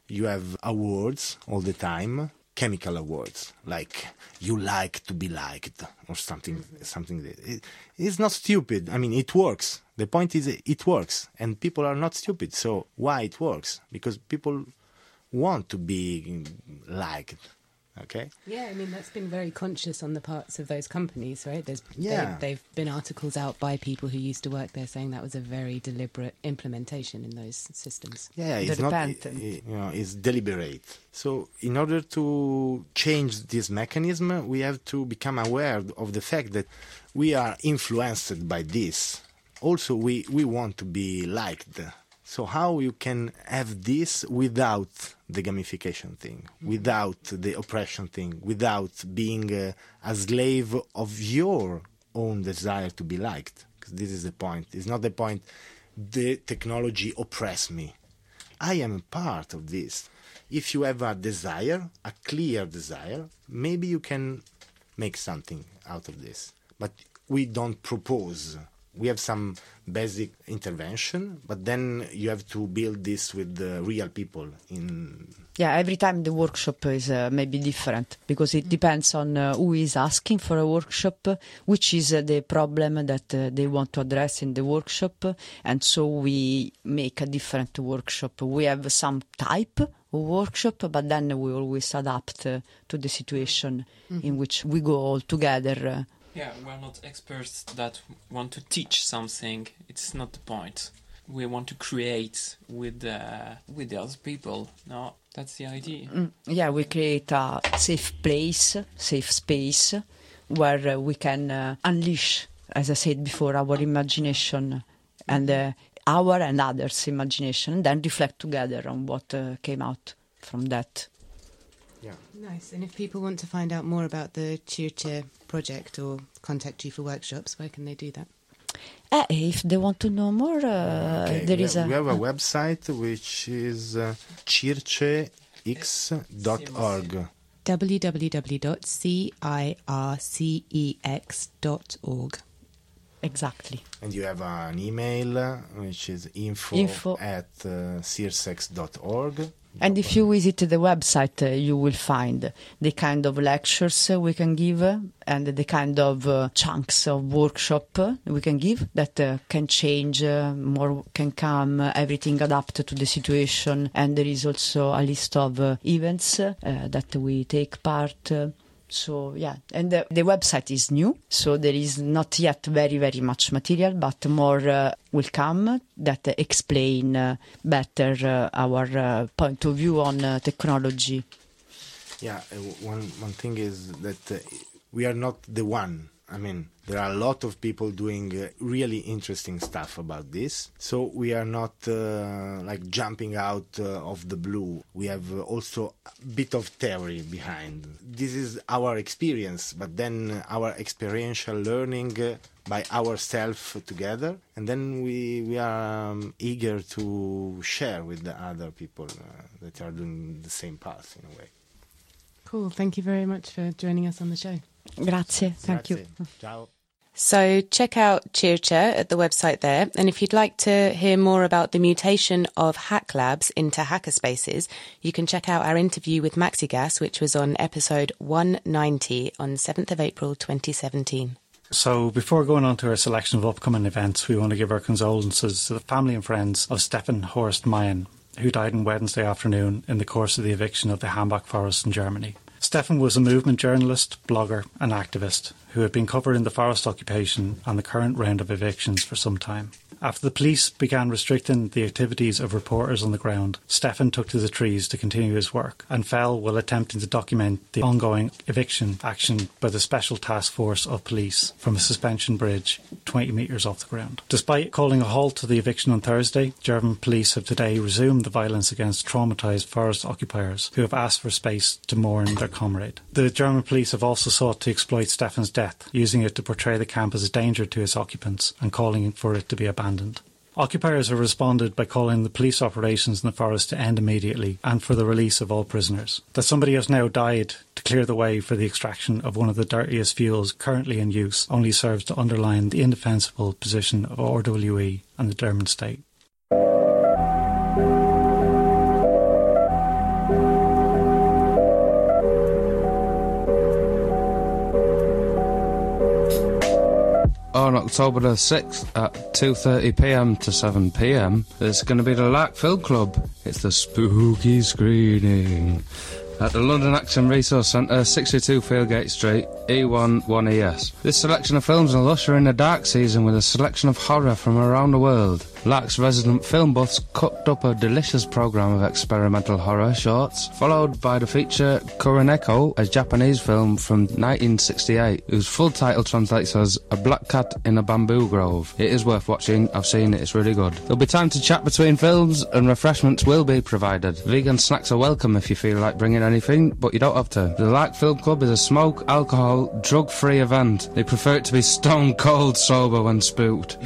you have awards all the time, chemical awards, like you like to be liked or something. Something that it, it's not stupid. I mean, it works. The point is, it works, and people are not stupid. So why it works? Because people want to be liked. Okay. Yeah, I mean that's been very conscious on the parts of those companies, right? There's Yeah. they, they've been articles out by people who used to work there saying that was a very deliberate implementation in those systems. Yeah, it's not, i- i- you know, it's deliberate. So in order to change this mechanism, we have to become aware of the fact that we are influenced by this. Also, we, we want to be liked. So how you can have this without the gamification thing, without the oppression thing, without being uh, a slave of your own desire to be liked? Because this is the point. It's not the point, the technology oppress me. I am a part of this. If you have a desire, a clear desire, maybe you can make something out of this. But we don't propose. We have some basic intervention, but then you have to build this with the real people. In Yeah, every time the workshop is uh, maybe different because it depends on uh, who is asking for a workshop, which is uh, the problem that uh, they want to address in the workshop, and so we make a different workshop. We have some type of workshop, but then we always adapt uh, to the situation Mhm. in which we go all together. Uh, Yeah, we're not experts that want to teach something. It's not the point. We want to create with uh, with the other people. No, that's the idea. Mm, yeah, we create a safe place, safe space, where uh, we can uh, unleash, as I said before, our imagination and uh, our and others' imagination, and then reflect together on what uh, came out from that. Yeah. Nice. And if people want to find out more about the Circe project or contact you for workshops, where can they do that? Uh, if they want to know more, uh, Okay, there we, is have, a... we have a website which is uh, circex dot org. w w w dot circex dot org. Exactly. And you have an email uh, which is info, Info. at uh, circex dot org. And if you visit the website, uh, you will find the kind of lectures uh, we can give uh, and the kind of uh, chunks of workshop uh, we can give that uh, can change, uh, more can come, uh, everything adapt to the situation. And there is also a list of uh, events uh, that we take part. Uh, So, yeah, and the, the website is new, so there is not yet very, very much material, but more uh, will come that uh, explain uh, better uh, our uh, point of view on uh, technology. Yeah, uh, one one thing is that uh, we are not the one. I mean, there are a lot of people doing uh, really interesting stuff about this. So we are not uh, like jumping out uh, of the blue. We have uh, also a bit of theory behind. This is our experience, but then our experiential learning uh, by ourselves together. And then we, we are um, eager to share with the other people uh, that are doing the same path in a way. Cool. Thank you very much for joining us on the show. Grazie. Thank you. Ciao. So check out Circe at the website there. And if you'd like to hear more about the mutation of Hack Labs into hackerspaces, you can check out our interview with Maxigas, which was on episode one ninety on seventh of April twenty seventeen. So before going on to our selection of upcoming events, we want to give our condolences to the family and friends of Stefan Horst Mayen, who died on Wednesday afternoon in the course of the eviction of the Hambach forest in Germany. Stefan was a movement journalist, blogger and activist who had been covering the forest occupation and the current round of evictions for some time. After the police began restricting the activities of reporters on the ground, Stefan took to the trees to continue his work and fell while attempting to document the ongoing eviction action by the Special Task Force of Police from a suspension bridge twenty metres off the ground. Despite calling a halt to the eviction on Thursday, German police have today resumed the violence against traumatised forest occupiers who have asked for space to mourn their comrade. The German police have also sought to exploit Stefan's death, using it to portray the camp as a danger to its occupants and calling for it to be abandoned. Occupiers have responded by calling the police operations in the forest to end immediately and for the release of all prisoners. That somebody has now died to clear the way for the extraction of one of the dirtiest fuels currently in use only serves to underline the indefensible position of R W E and the German state. on October the sixth at two thirty p m to seven p m, there's going to be the Lark Film Club. It's the spooky screening at the London Action Resource Centre, sixty-two Fieldgate Street, E one one E S. This selection of films will usher in the dark season with a selection of horror from around the world. Lark's resident film buffs cooked up a delicious programme of experimental horror shorts, followed by the feature Kuroneko, a Japanese film from nineteen sixty-eight, whose full title translates as A Black Cat in a Bamboo Grove. It is worth watching, I've seen it, it's really good. There'll be time to chat between films and refreshments will be provided. Vegan snacks are welcome if you feel like bringing anything, but you don't have to. The Lark Film Club is a smoke, alcohol, drug-free event. They prefer it to be stone cold sober when spooked.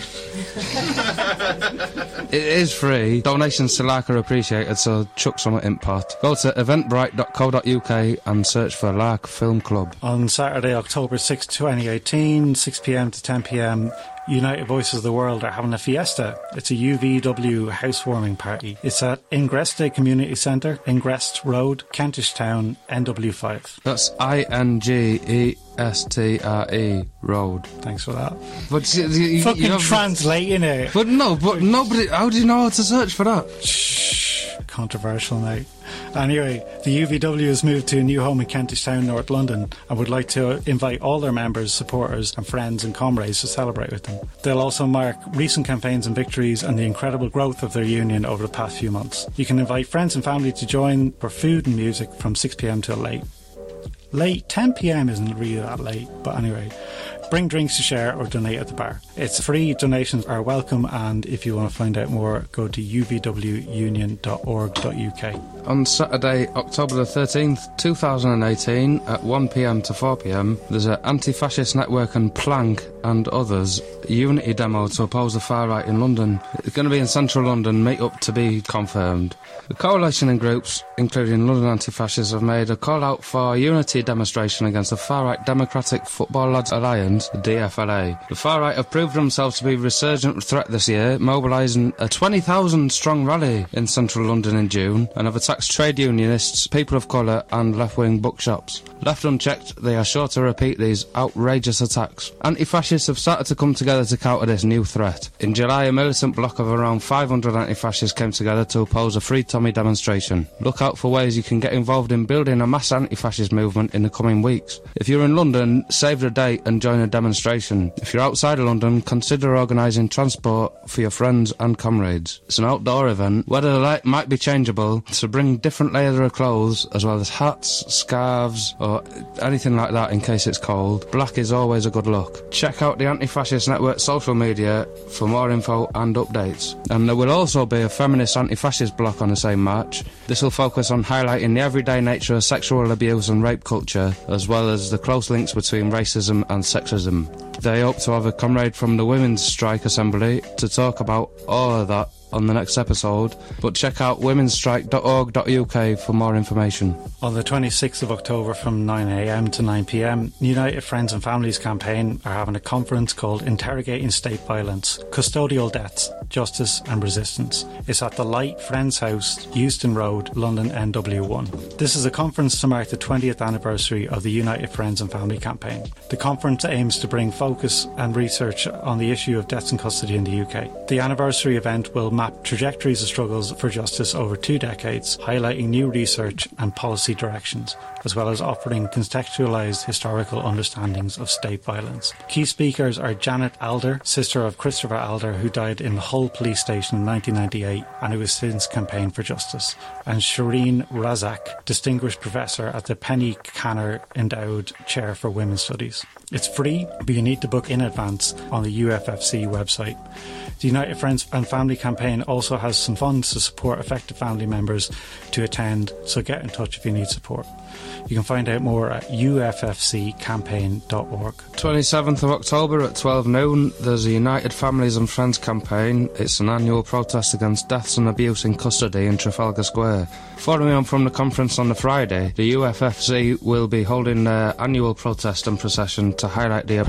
It is free. Donations to Lark are appreciated, so chuck some in pot. Go to eventbrite dot co dot U K and search for Lark Film Club. On Saturday, October sixth, twenty eighteen, six p m to ten p m, United Voices of the World are having a fiesta. It's a U V W housewarming party. It's at Ingreste Community Centre, Ingreste Road, Kentish Town, N W five. That's I N G E S T R E Road. Thanks for that. But you, you, fucking you have, translating it. But no, but nobody. How do you know how to search for that? Shh, controversial, mate. Anyway, the U V W has moved to a new home in Kentish Town, North London, and would like to invite all their members, supporters and friends and comrades to celebrate with them. They'll also mark recent campaigns and victories and the incredible growth of their union over the past few months. You can invite friends and family to join for food and music from six p m till late. Late, ten p m isn't really that late, but anyway. Bring drinks to share or donate at the bar. It's free, donations are welcome, and if you want to find out more, go to u v w union dot org dot u k. On Saturday, October the thirteenth, two thousand eighteen, at one p m to four p m, there's an Anti-Fascist Network and Plank and others unity demo to oppose the far right in London. It's going to be in central London, meet up to be confirmed. The coalition and groups, including London Anti-Fascists, have made a call out for a unity demonstration against the far-right Democratic Football Lads Alliance, the D F L A. The far-right have proved themselves to be a resurgent threat this year, mobilising a twenty thousand strong rally in central London in June, and have attacked trade unionists, people of colour and left-wing bookshops. Left unchecked, they are sure to repeat these outrageous attacks. Anti-fascists have started to come together to counter this new threat. In July, a militant bloc of around five hundred anti-fascists came together to oppose a Free Tommy demonstration. Look out for ways you can get involved in building a mass anti-fascist movement in the coming weeks. If you're in London, save the date and join a demonstration. If you're outside of London, consider organising transport for your friends and comrades. It's an outdoor event. Weather light might be changeable, so bring different layers of clothes, as well as hats, scarves, or anything like that in case it's cold. Black is always a good look. Check out the Anti-Fascist Network social media for more info and updates. And there will also be a feminist anti-fascist block on the same march. This will focus on highlighting the everyday nature of sexual abuse and rape culture, as well as the close links between racism and sexism. They hope to have a comrade from the Women's Strike Assembly to talk about all of that on the next episode, but check out women's strike dot org dot U K for more information. On the twenty-sixth of October from nine a m to nine p m, United Friends and Families campaign are having a conference called Interrogating State Violence, Custodial Deaths, Justice and Resistance. It's at the Light Friends House, Euston Road, London N W one. This is a conference to mark the twentieth anniversary of the United Friends and Family campaign. The conference aims to bring focus and research on the issue of deaths in custody in the U K. The anniversary event will map trajectories of struggles for justice over two decades, highlighting new research and policy directions, as well as offering contextualised historical understandings of state violence. Key speakers are Janet Alder, sister of Christopher Alder, who died in the Hull police station in nineteen ninety-eight and who has since campaigned for justice, and Shireen Razak, distinguished professor at the Penny Canner Endowed Chair for Women's Studies. It's free, but you need to book in advance on the U F F C website. The United Friends and Family campaign also has some funds to support affected family members to attend, so get in touch if you need support. You can find out more at u f f c campaign dot org. twenty-seventh of October at twelve noon, there's a United Families and Friends campaign. It's an annual protest against deaths and abuse in custody in Trafalgar Square. Following on from the conference on the Friday, the U F F C will be holding their annual protest and procession to highlight the police abuse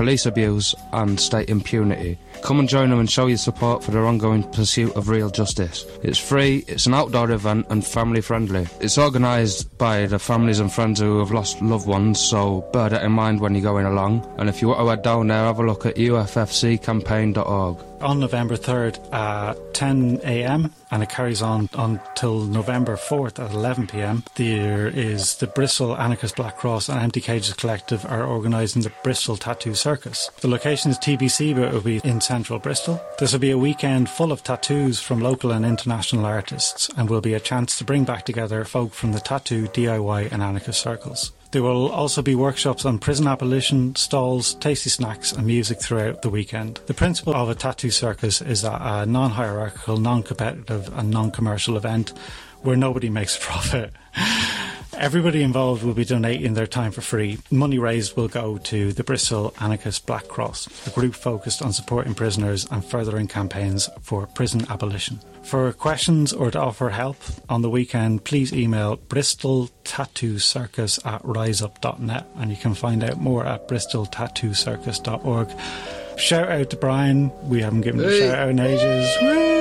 abuse and state impunity. Come and join them and show your support for their ongoing pursuit of real justice. It's free, it's an outdoor event and family friendly. It's organised by the families and friends who have lost loved ones, so bear that in mind when you're going along. And if you want to head down there, have a look at U F F C campaign dot org. On November third at ten a m and it carries on until November fourth at eleven p m. There is the Bristol Anarchist Black Cross and Empty Cages Collective are organising the Bristol Tattoo Circus. The location is T B C, but it will be in central Bristol. This will be a weekend full of tattoos from local and international artists and will be a chance to bring back together folk from the tattoo, D I Y and anarchist circles. There will also be workshops on prison abolition, stalls, tasty snacks and music throughout the weekend. The principle of a tattoo circus is that a non-hierarchical, non-competitive and non-commercial event where nobody makes a profit. Everybody involved will be donating their time for free. Money raised will go to the Bristol Anarchist Black Cross, a group focused on supporting prisoners and furthering campaigns for prison abolition. For questions or to offer help on the weekend, please email bristol tattoo circus at riseup dot net and you can find out more at bristol tattoo circus dot org. Shout out to Brian. We haven't given him a shout out in ages.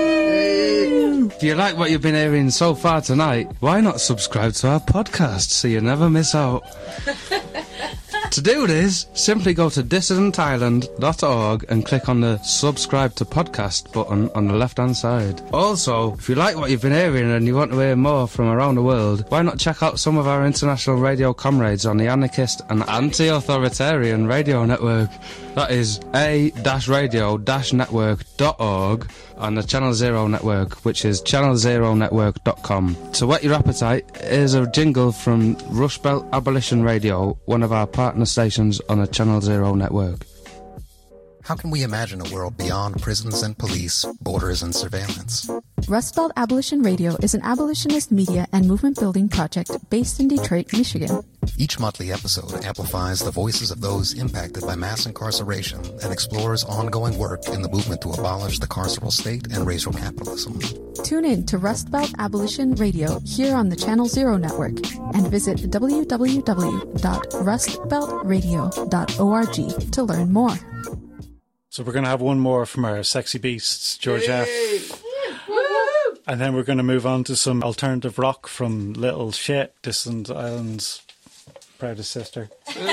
Woo! If you like what you've been hearing so far tonight, why not subscribe to our podcast so you never miss out? To do this, simply go to dissident island dot org and click on the subscribe to podcast button on the left hand side. Also, if you like what you've been hearing and you want to hear more from around the world, why not check out some of our international radio comrades on the anarchist and anti-authoritarian radio network. That is a radio network dot org and the Channel Zero network, which is channel zero network dot com. To whet your appetite, here's a jingle from Rush Belt Abolition Radio, one of our partner stations on the Channel Zero network. How can we imagine a world beyond prisons and police, borders and surveillance? Rust Belt Abolition Radio is an abolitionist media and movement building project based in Detroit, Michigan. Each monthly episode amplifies the voices of those impacted by mass incarceration and explores ongoing work in the movement to abolish the carceral state and racial capitalism. Tune in to Rust Belt Abolition Radio here on the Channel Zero network and visit w w w dot rust belt radio dot org to learn more. So we're going to have one more from our sexy beasts, George F. And then we're going to move on to some alternative rock from Little Shit, Distant Island's proudest sister.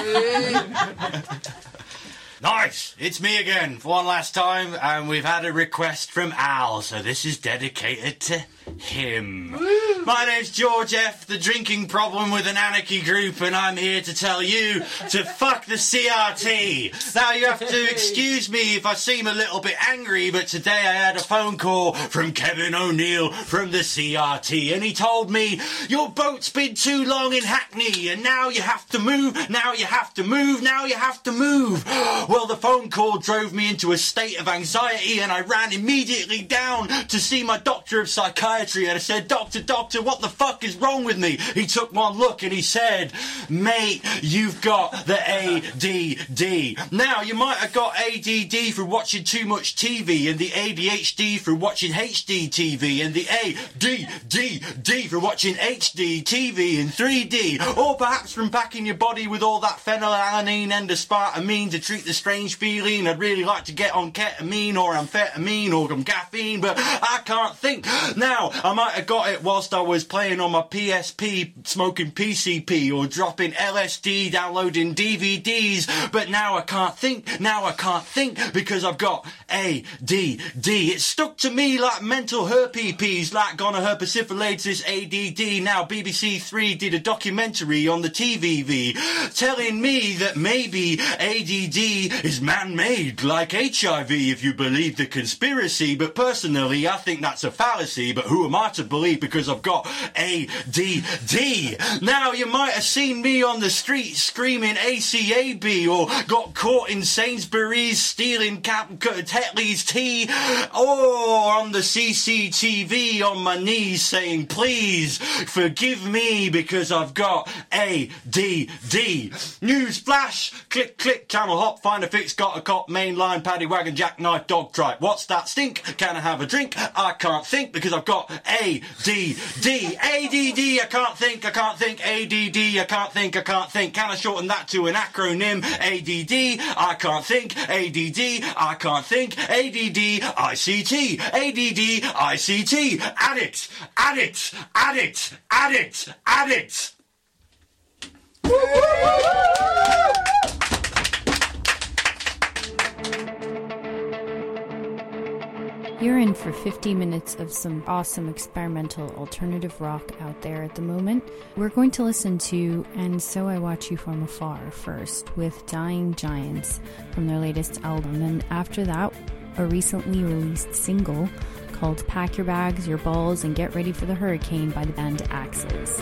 Nice! It's me again for one last time, and we've had a request from Al, so this is dedicated to him. Woo. My name's George F., the drinking problem with an anarchy group, and I'm here to tell you to fuck the C R T. Now, you have to excuse me if I seem a little bit angry, but today I had a phone call from Kevin O'Neill from the C R T, and he told me, your boat's been too long in Hackney, and now you have to move, now you have to move, now you have to move. Well, the phone call drove me into a state of anxiety, and I ran immediately down to see my doctor of psychiatry, and I said, Doctor, doctor, what the fuck is wrong with me? He took one look and he said, mate, you've got the A D D. Now, you might have got A D D for watching too much T V, and the A D H D for watching H D T V, and the A D D D for watching H D T V in three D, or perhaps from packing your body with all that phenylalanine and aspartame to treat the strange feeling. I'd really like to get on ketamine or amphetamine or some caffeine, but I can't think. Now, I might have got it whilst I was playing on my P S P, smoking P C P, or dropping L S D, downloading D V Ds, but now I can't think, now I can't think, because I've got A D D. It's stuck to me like mental herpes, like gonorrhea, A D D. Now, B B C Three did a documentary on the T V V, telling me that maybe A D D is man-made, like H I V, if you believe the conspiracy, but personally, I think that's a fallacy, but who am I to believe, because I've got A D D. Now, you might have seen me on the street screaming A C A B, or got caught in Sainsbury's stealing Cap Tetley's tea, or on the C C T V on my knees saying, please forgive me because I've got A D D. News flash, click, click, camel hop, find a fix, got a cop, main line, paddy wagon, jackknife, dog tripe. What's that stink? Can I have a drink? I can't think because I've got got A D D. A D D, I can't think, I can't think. A D D, I can't think, I can't think. Can I shorten that to an acronym? A D D, I can't think. A D D, I can't think. A D D, I C T. A D D, I C T. Add it, add it, add it, add it, add it. You're in for fifty minutes of some awesome experimental alternative rock out there at the moment. We're going to listen to And So I Watch You From Afar first with Dying Giants from their latest album, and after that, a recently released single called Pack Your Bags, Your Balls, and Get Ready for the Hurricane by the band Axes.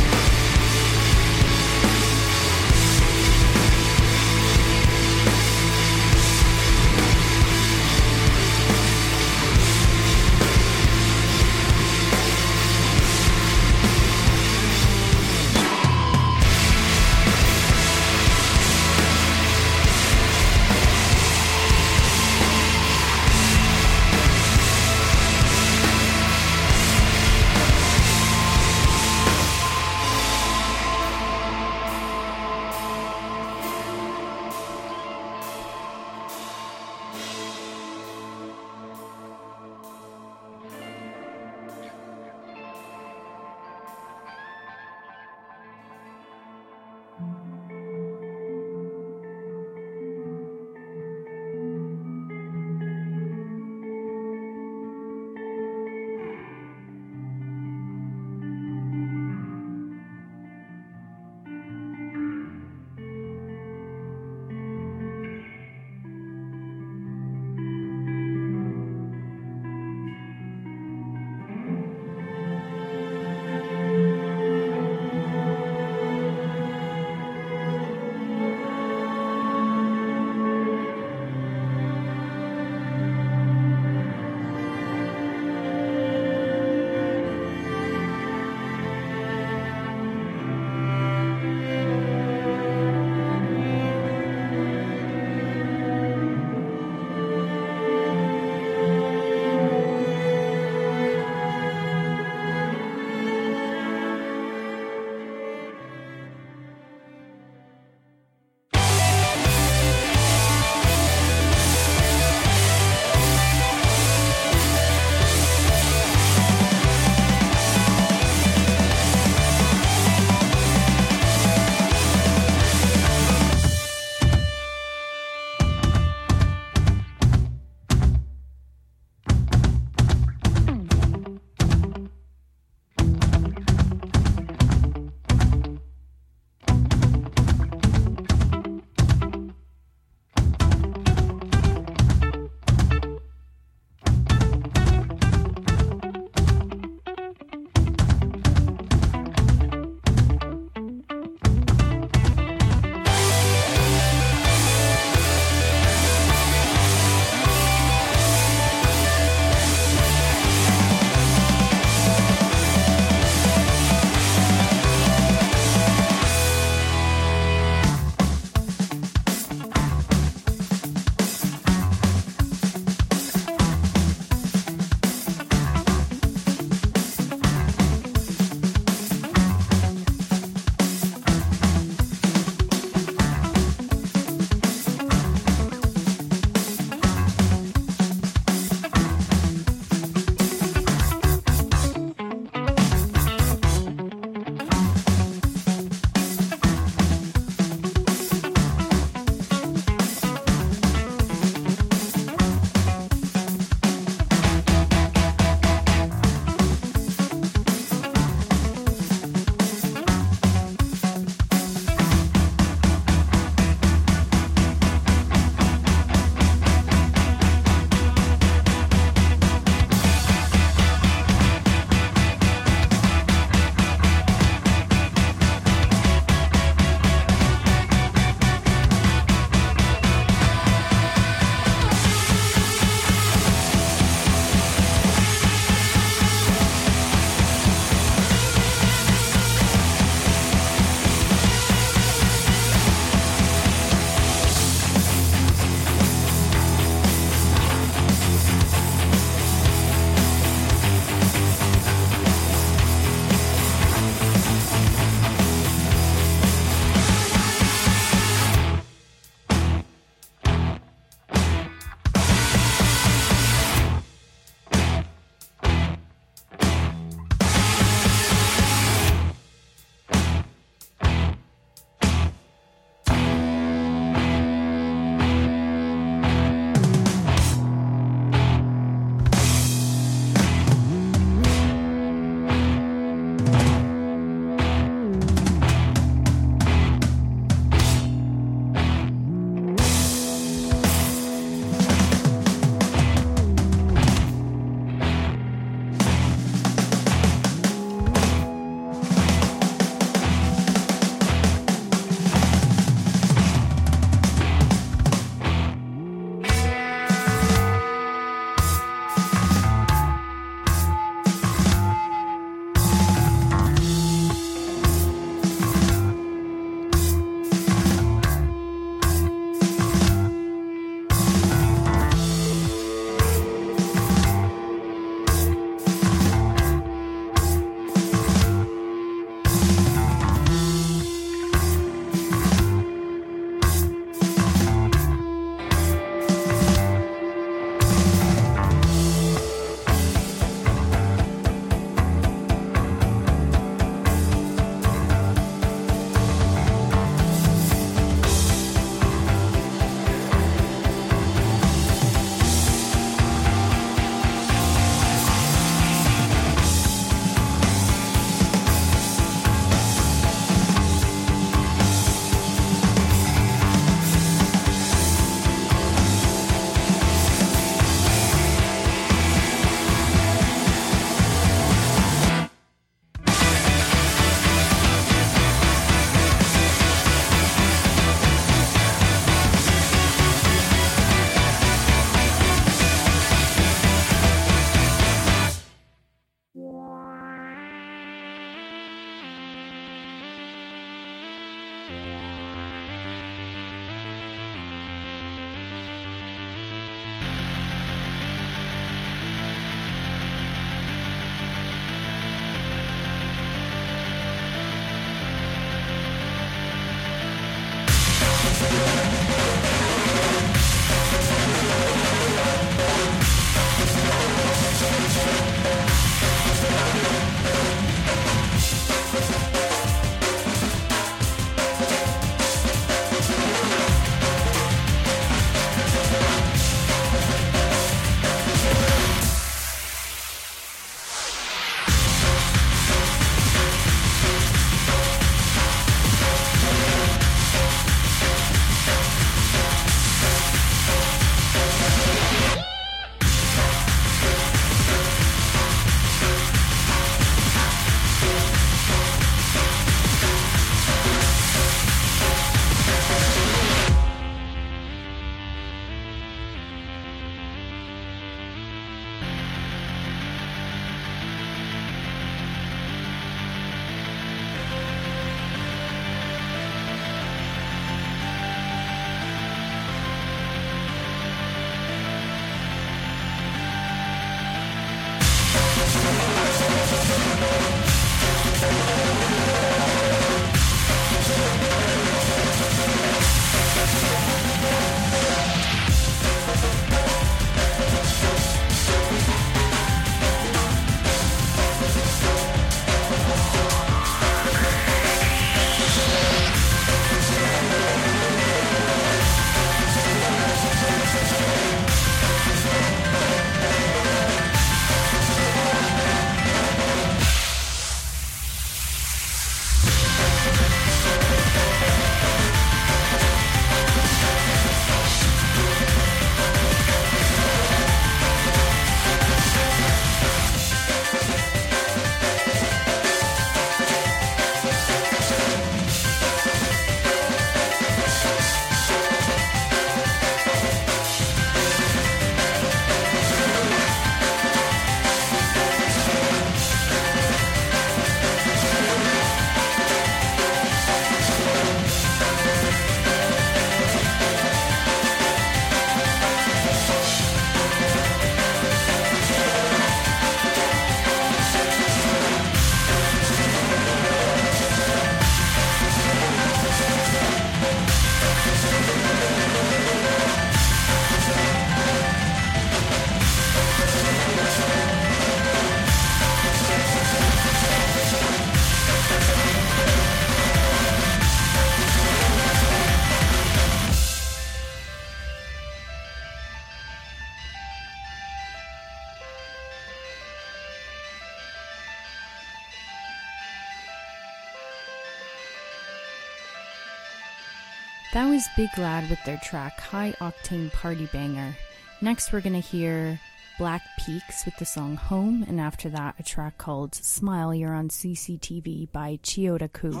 That was Big Lad with their track High Octane Party Banger. Next we're going to hear Black Peaks with the song Home, and after that a track called Smile You're on C C T V by Chiyoda Ku.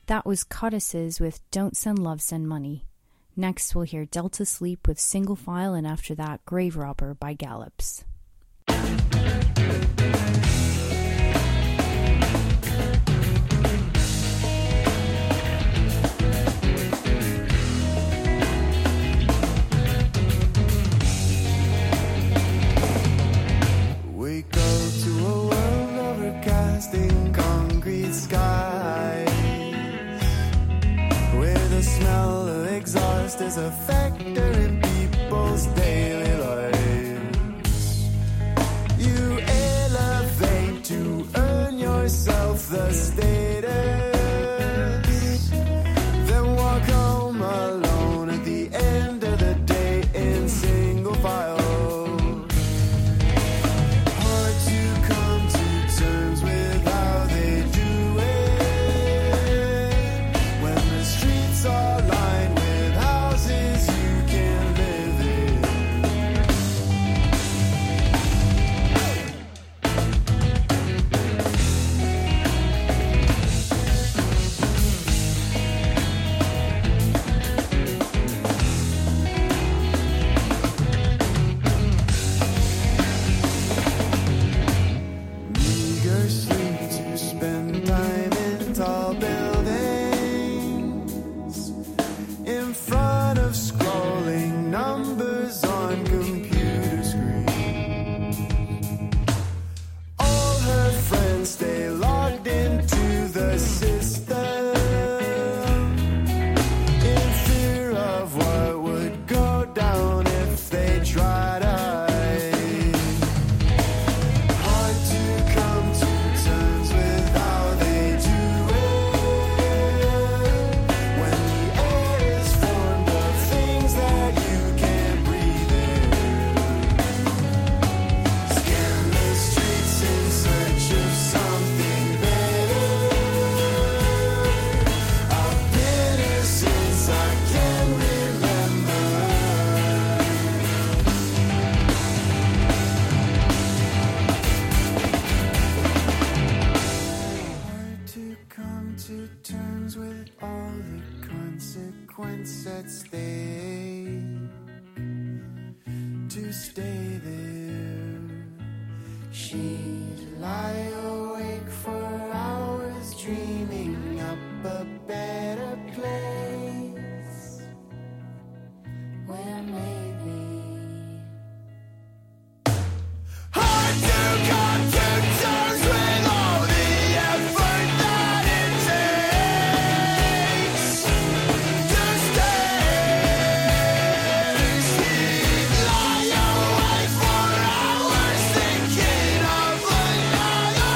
That was Codices with Don't Send Love, Send Money. Next, we'll hear Delta Sleep with Single File, and after that, Grave Robber by Gallops. We go to a world overcasting concrete skies, where the smell of exhaust is a factor in people's daily lives. You elevate to earn yourself the status, then walk home alone at the end of the day in single file. Lie awake for hours thinking of another.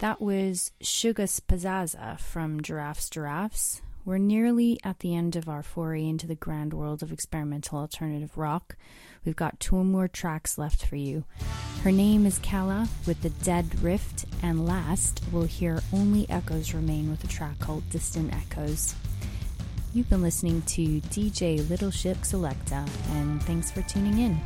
That was Sugar Spazzaza from Giraffes Giraffes. We're nearly at the end of our foray into the grand world of experimental alternative rock. We've got two more tracks left for you. Her name is Kala with The Dead Rift, and last we'll hear Only Echoes Remain with a track called Distant Echoes. You've been listening to D J Little Ship Selecta, and thanks for tuning in.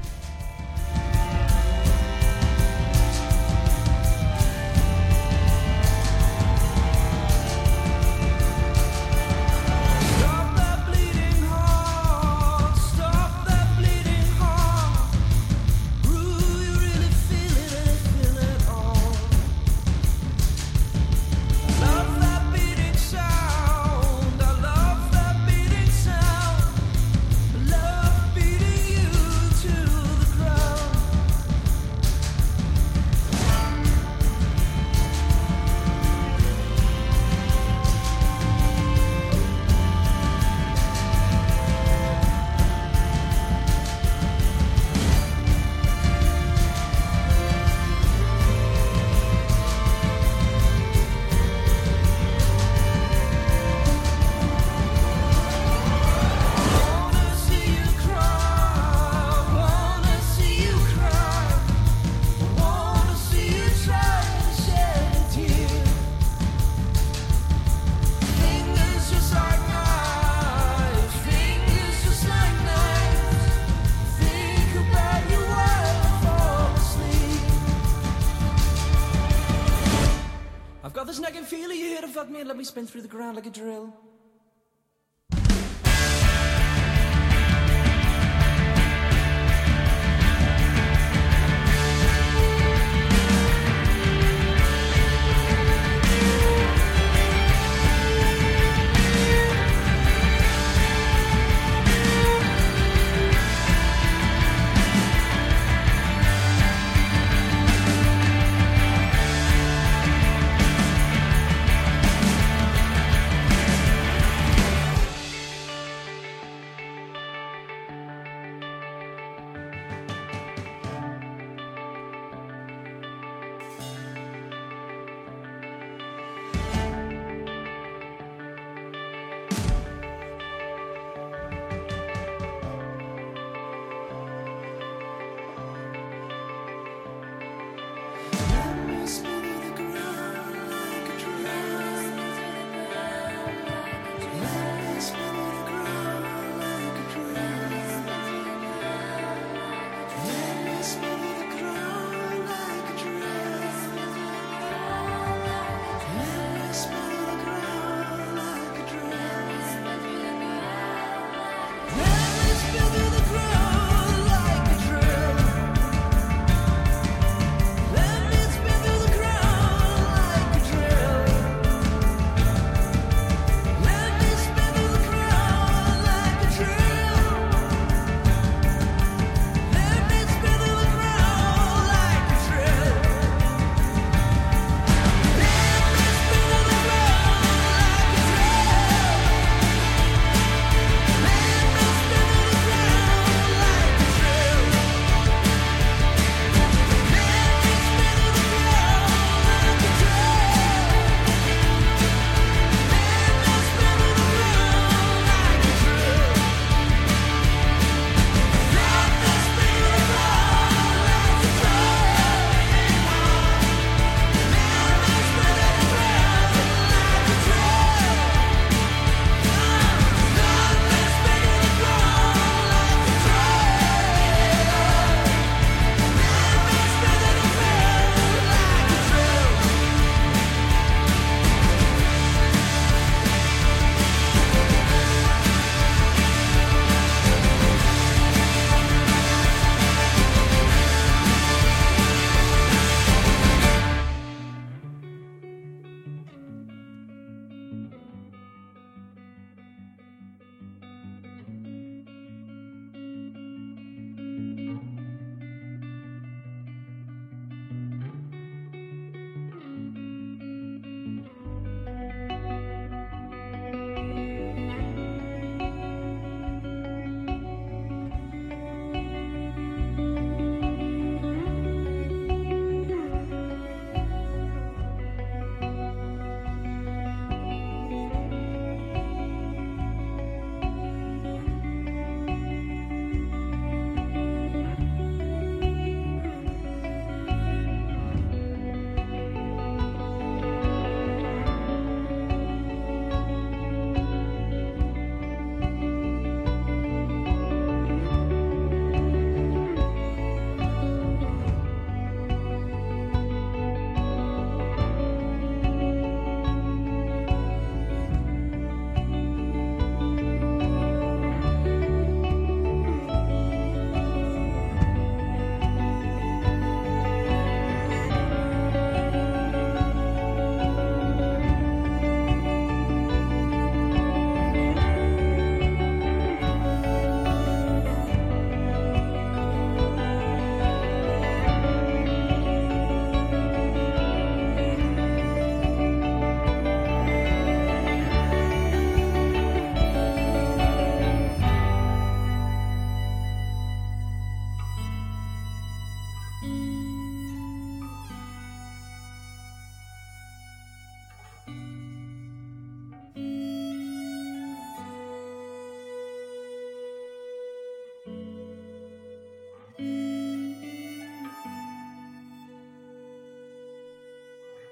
Let me spin through the ground like a drill.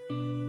you.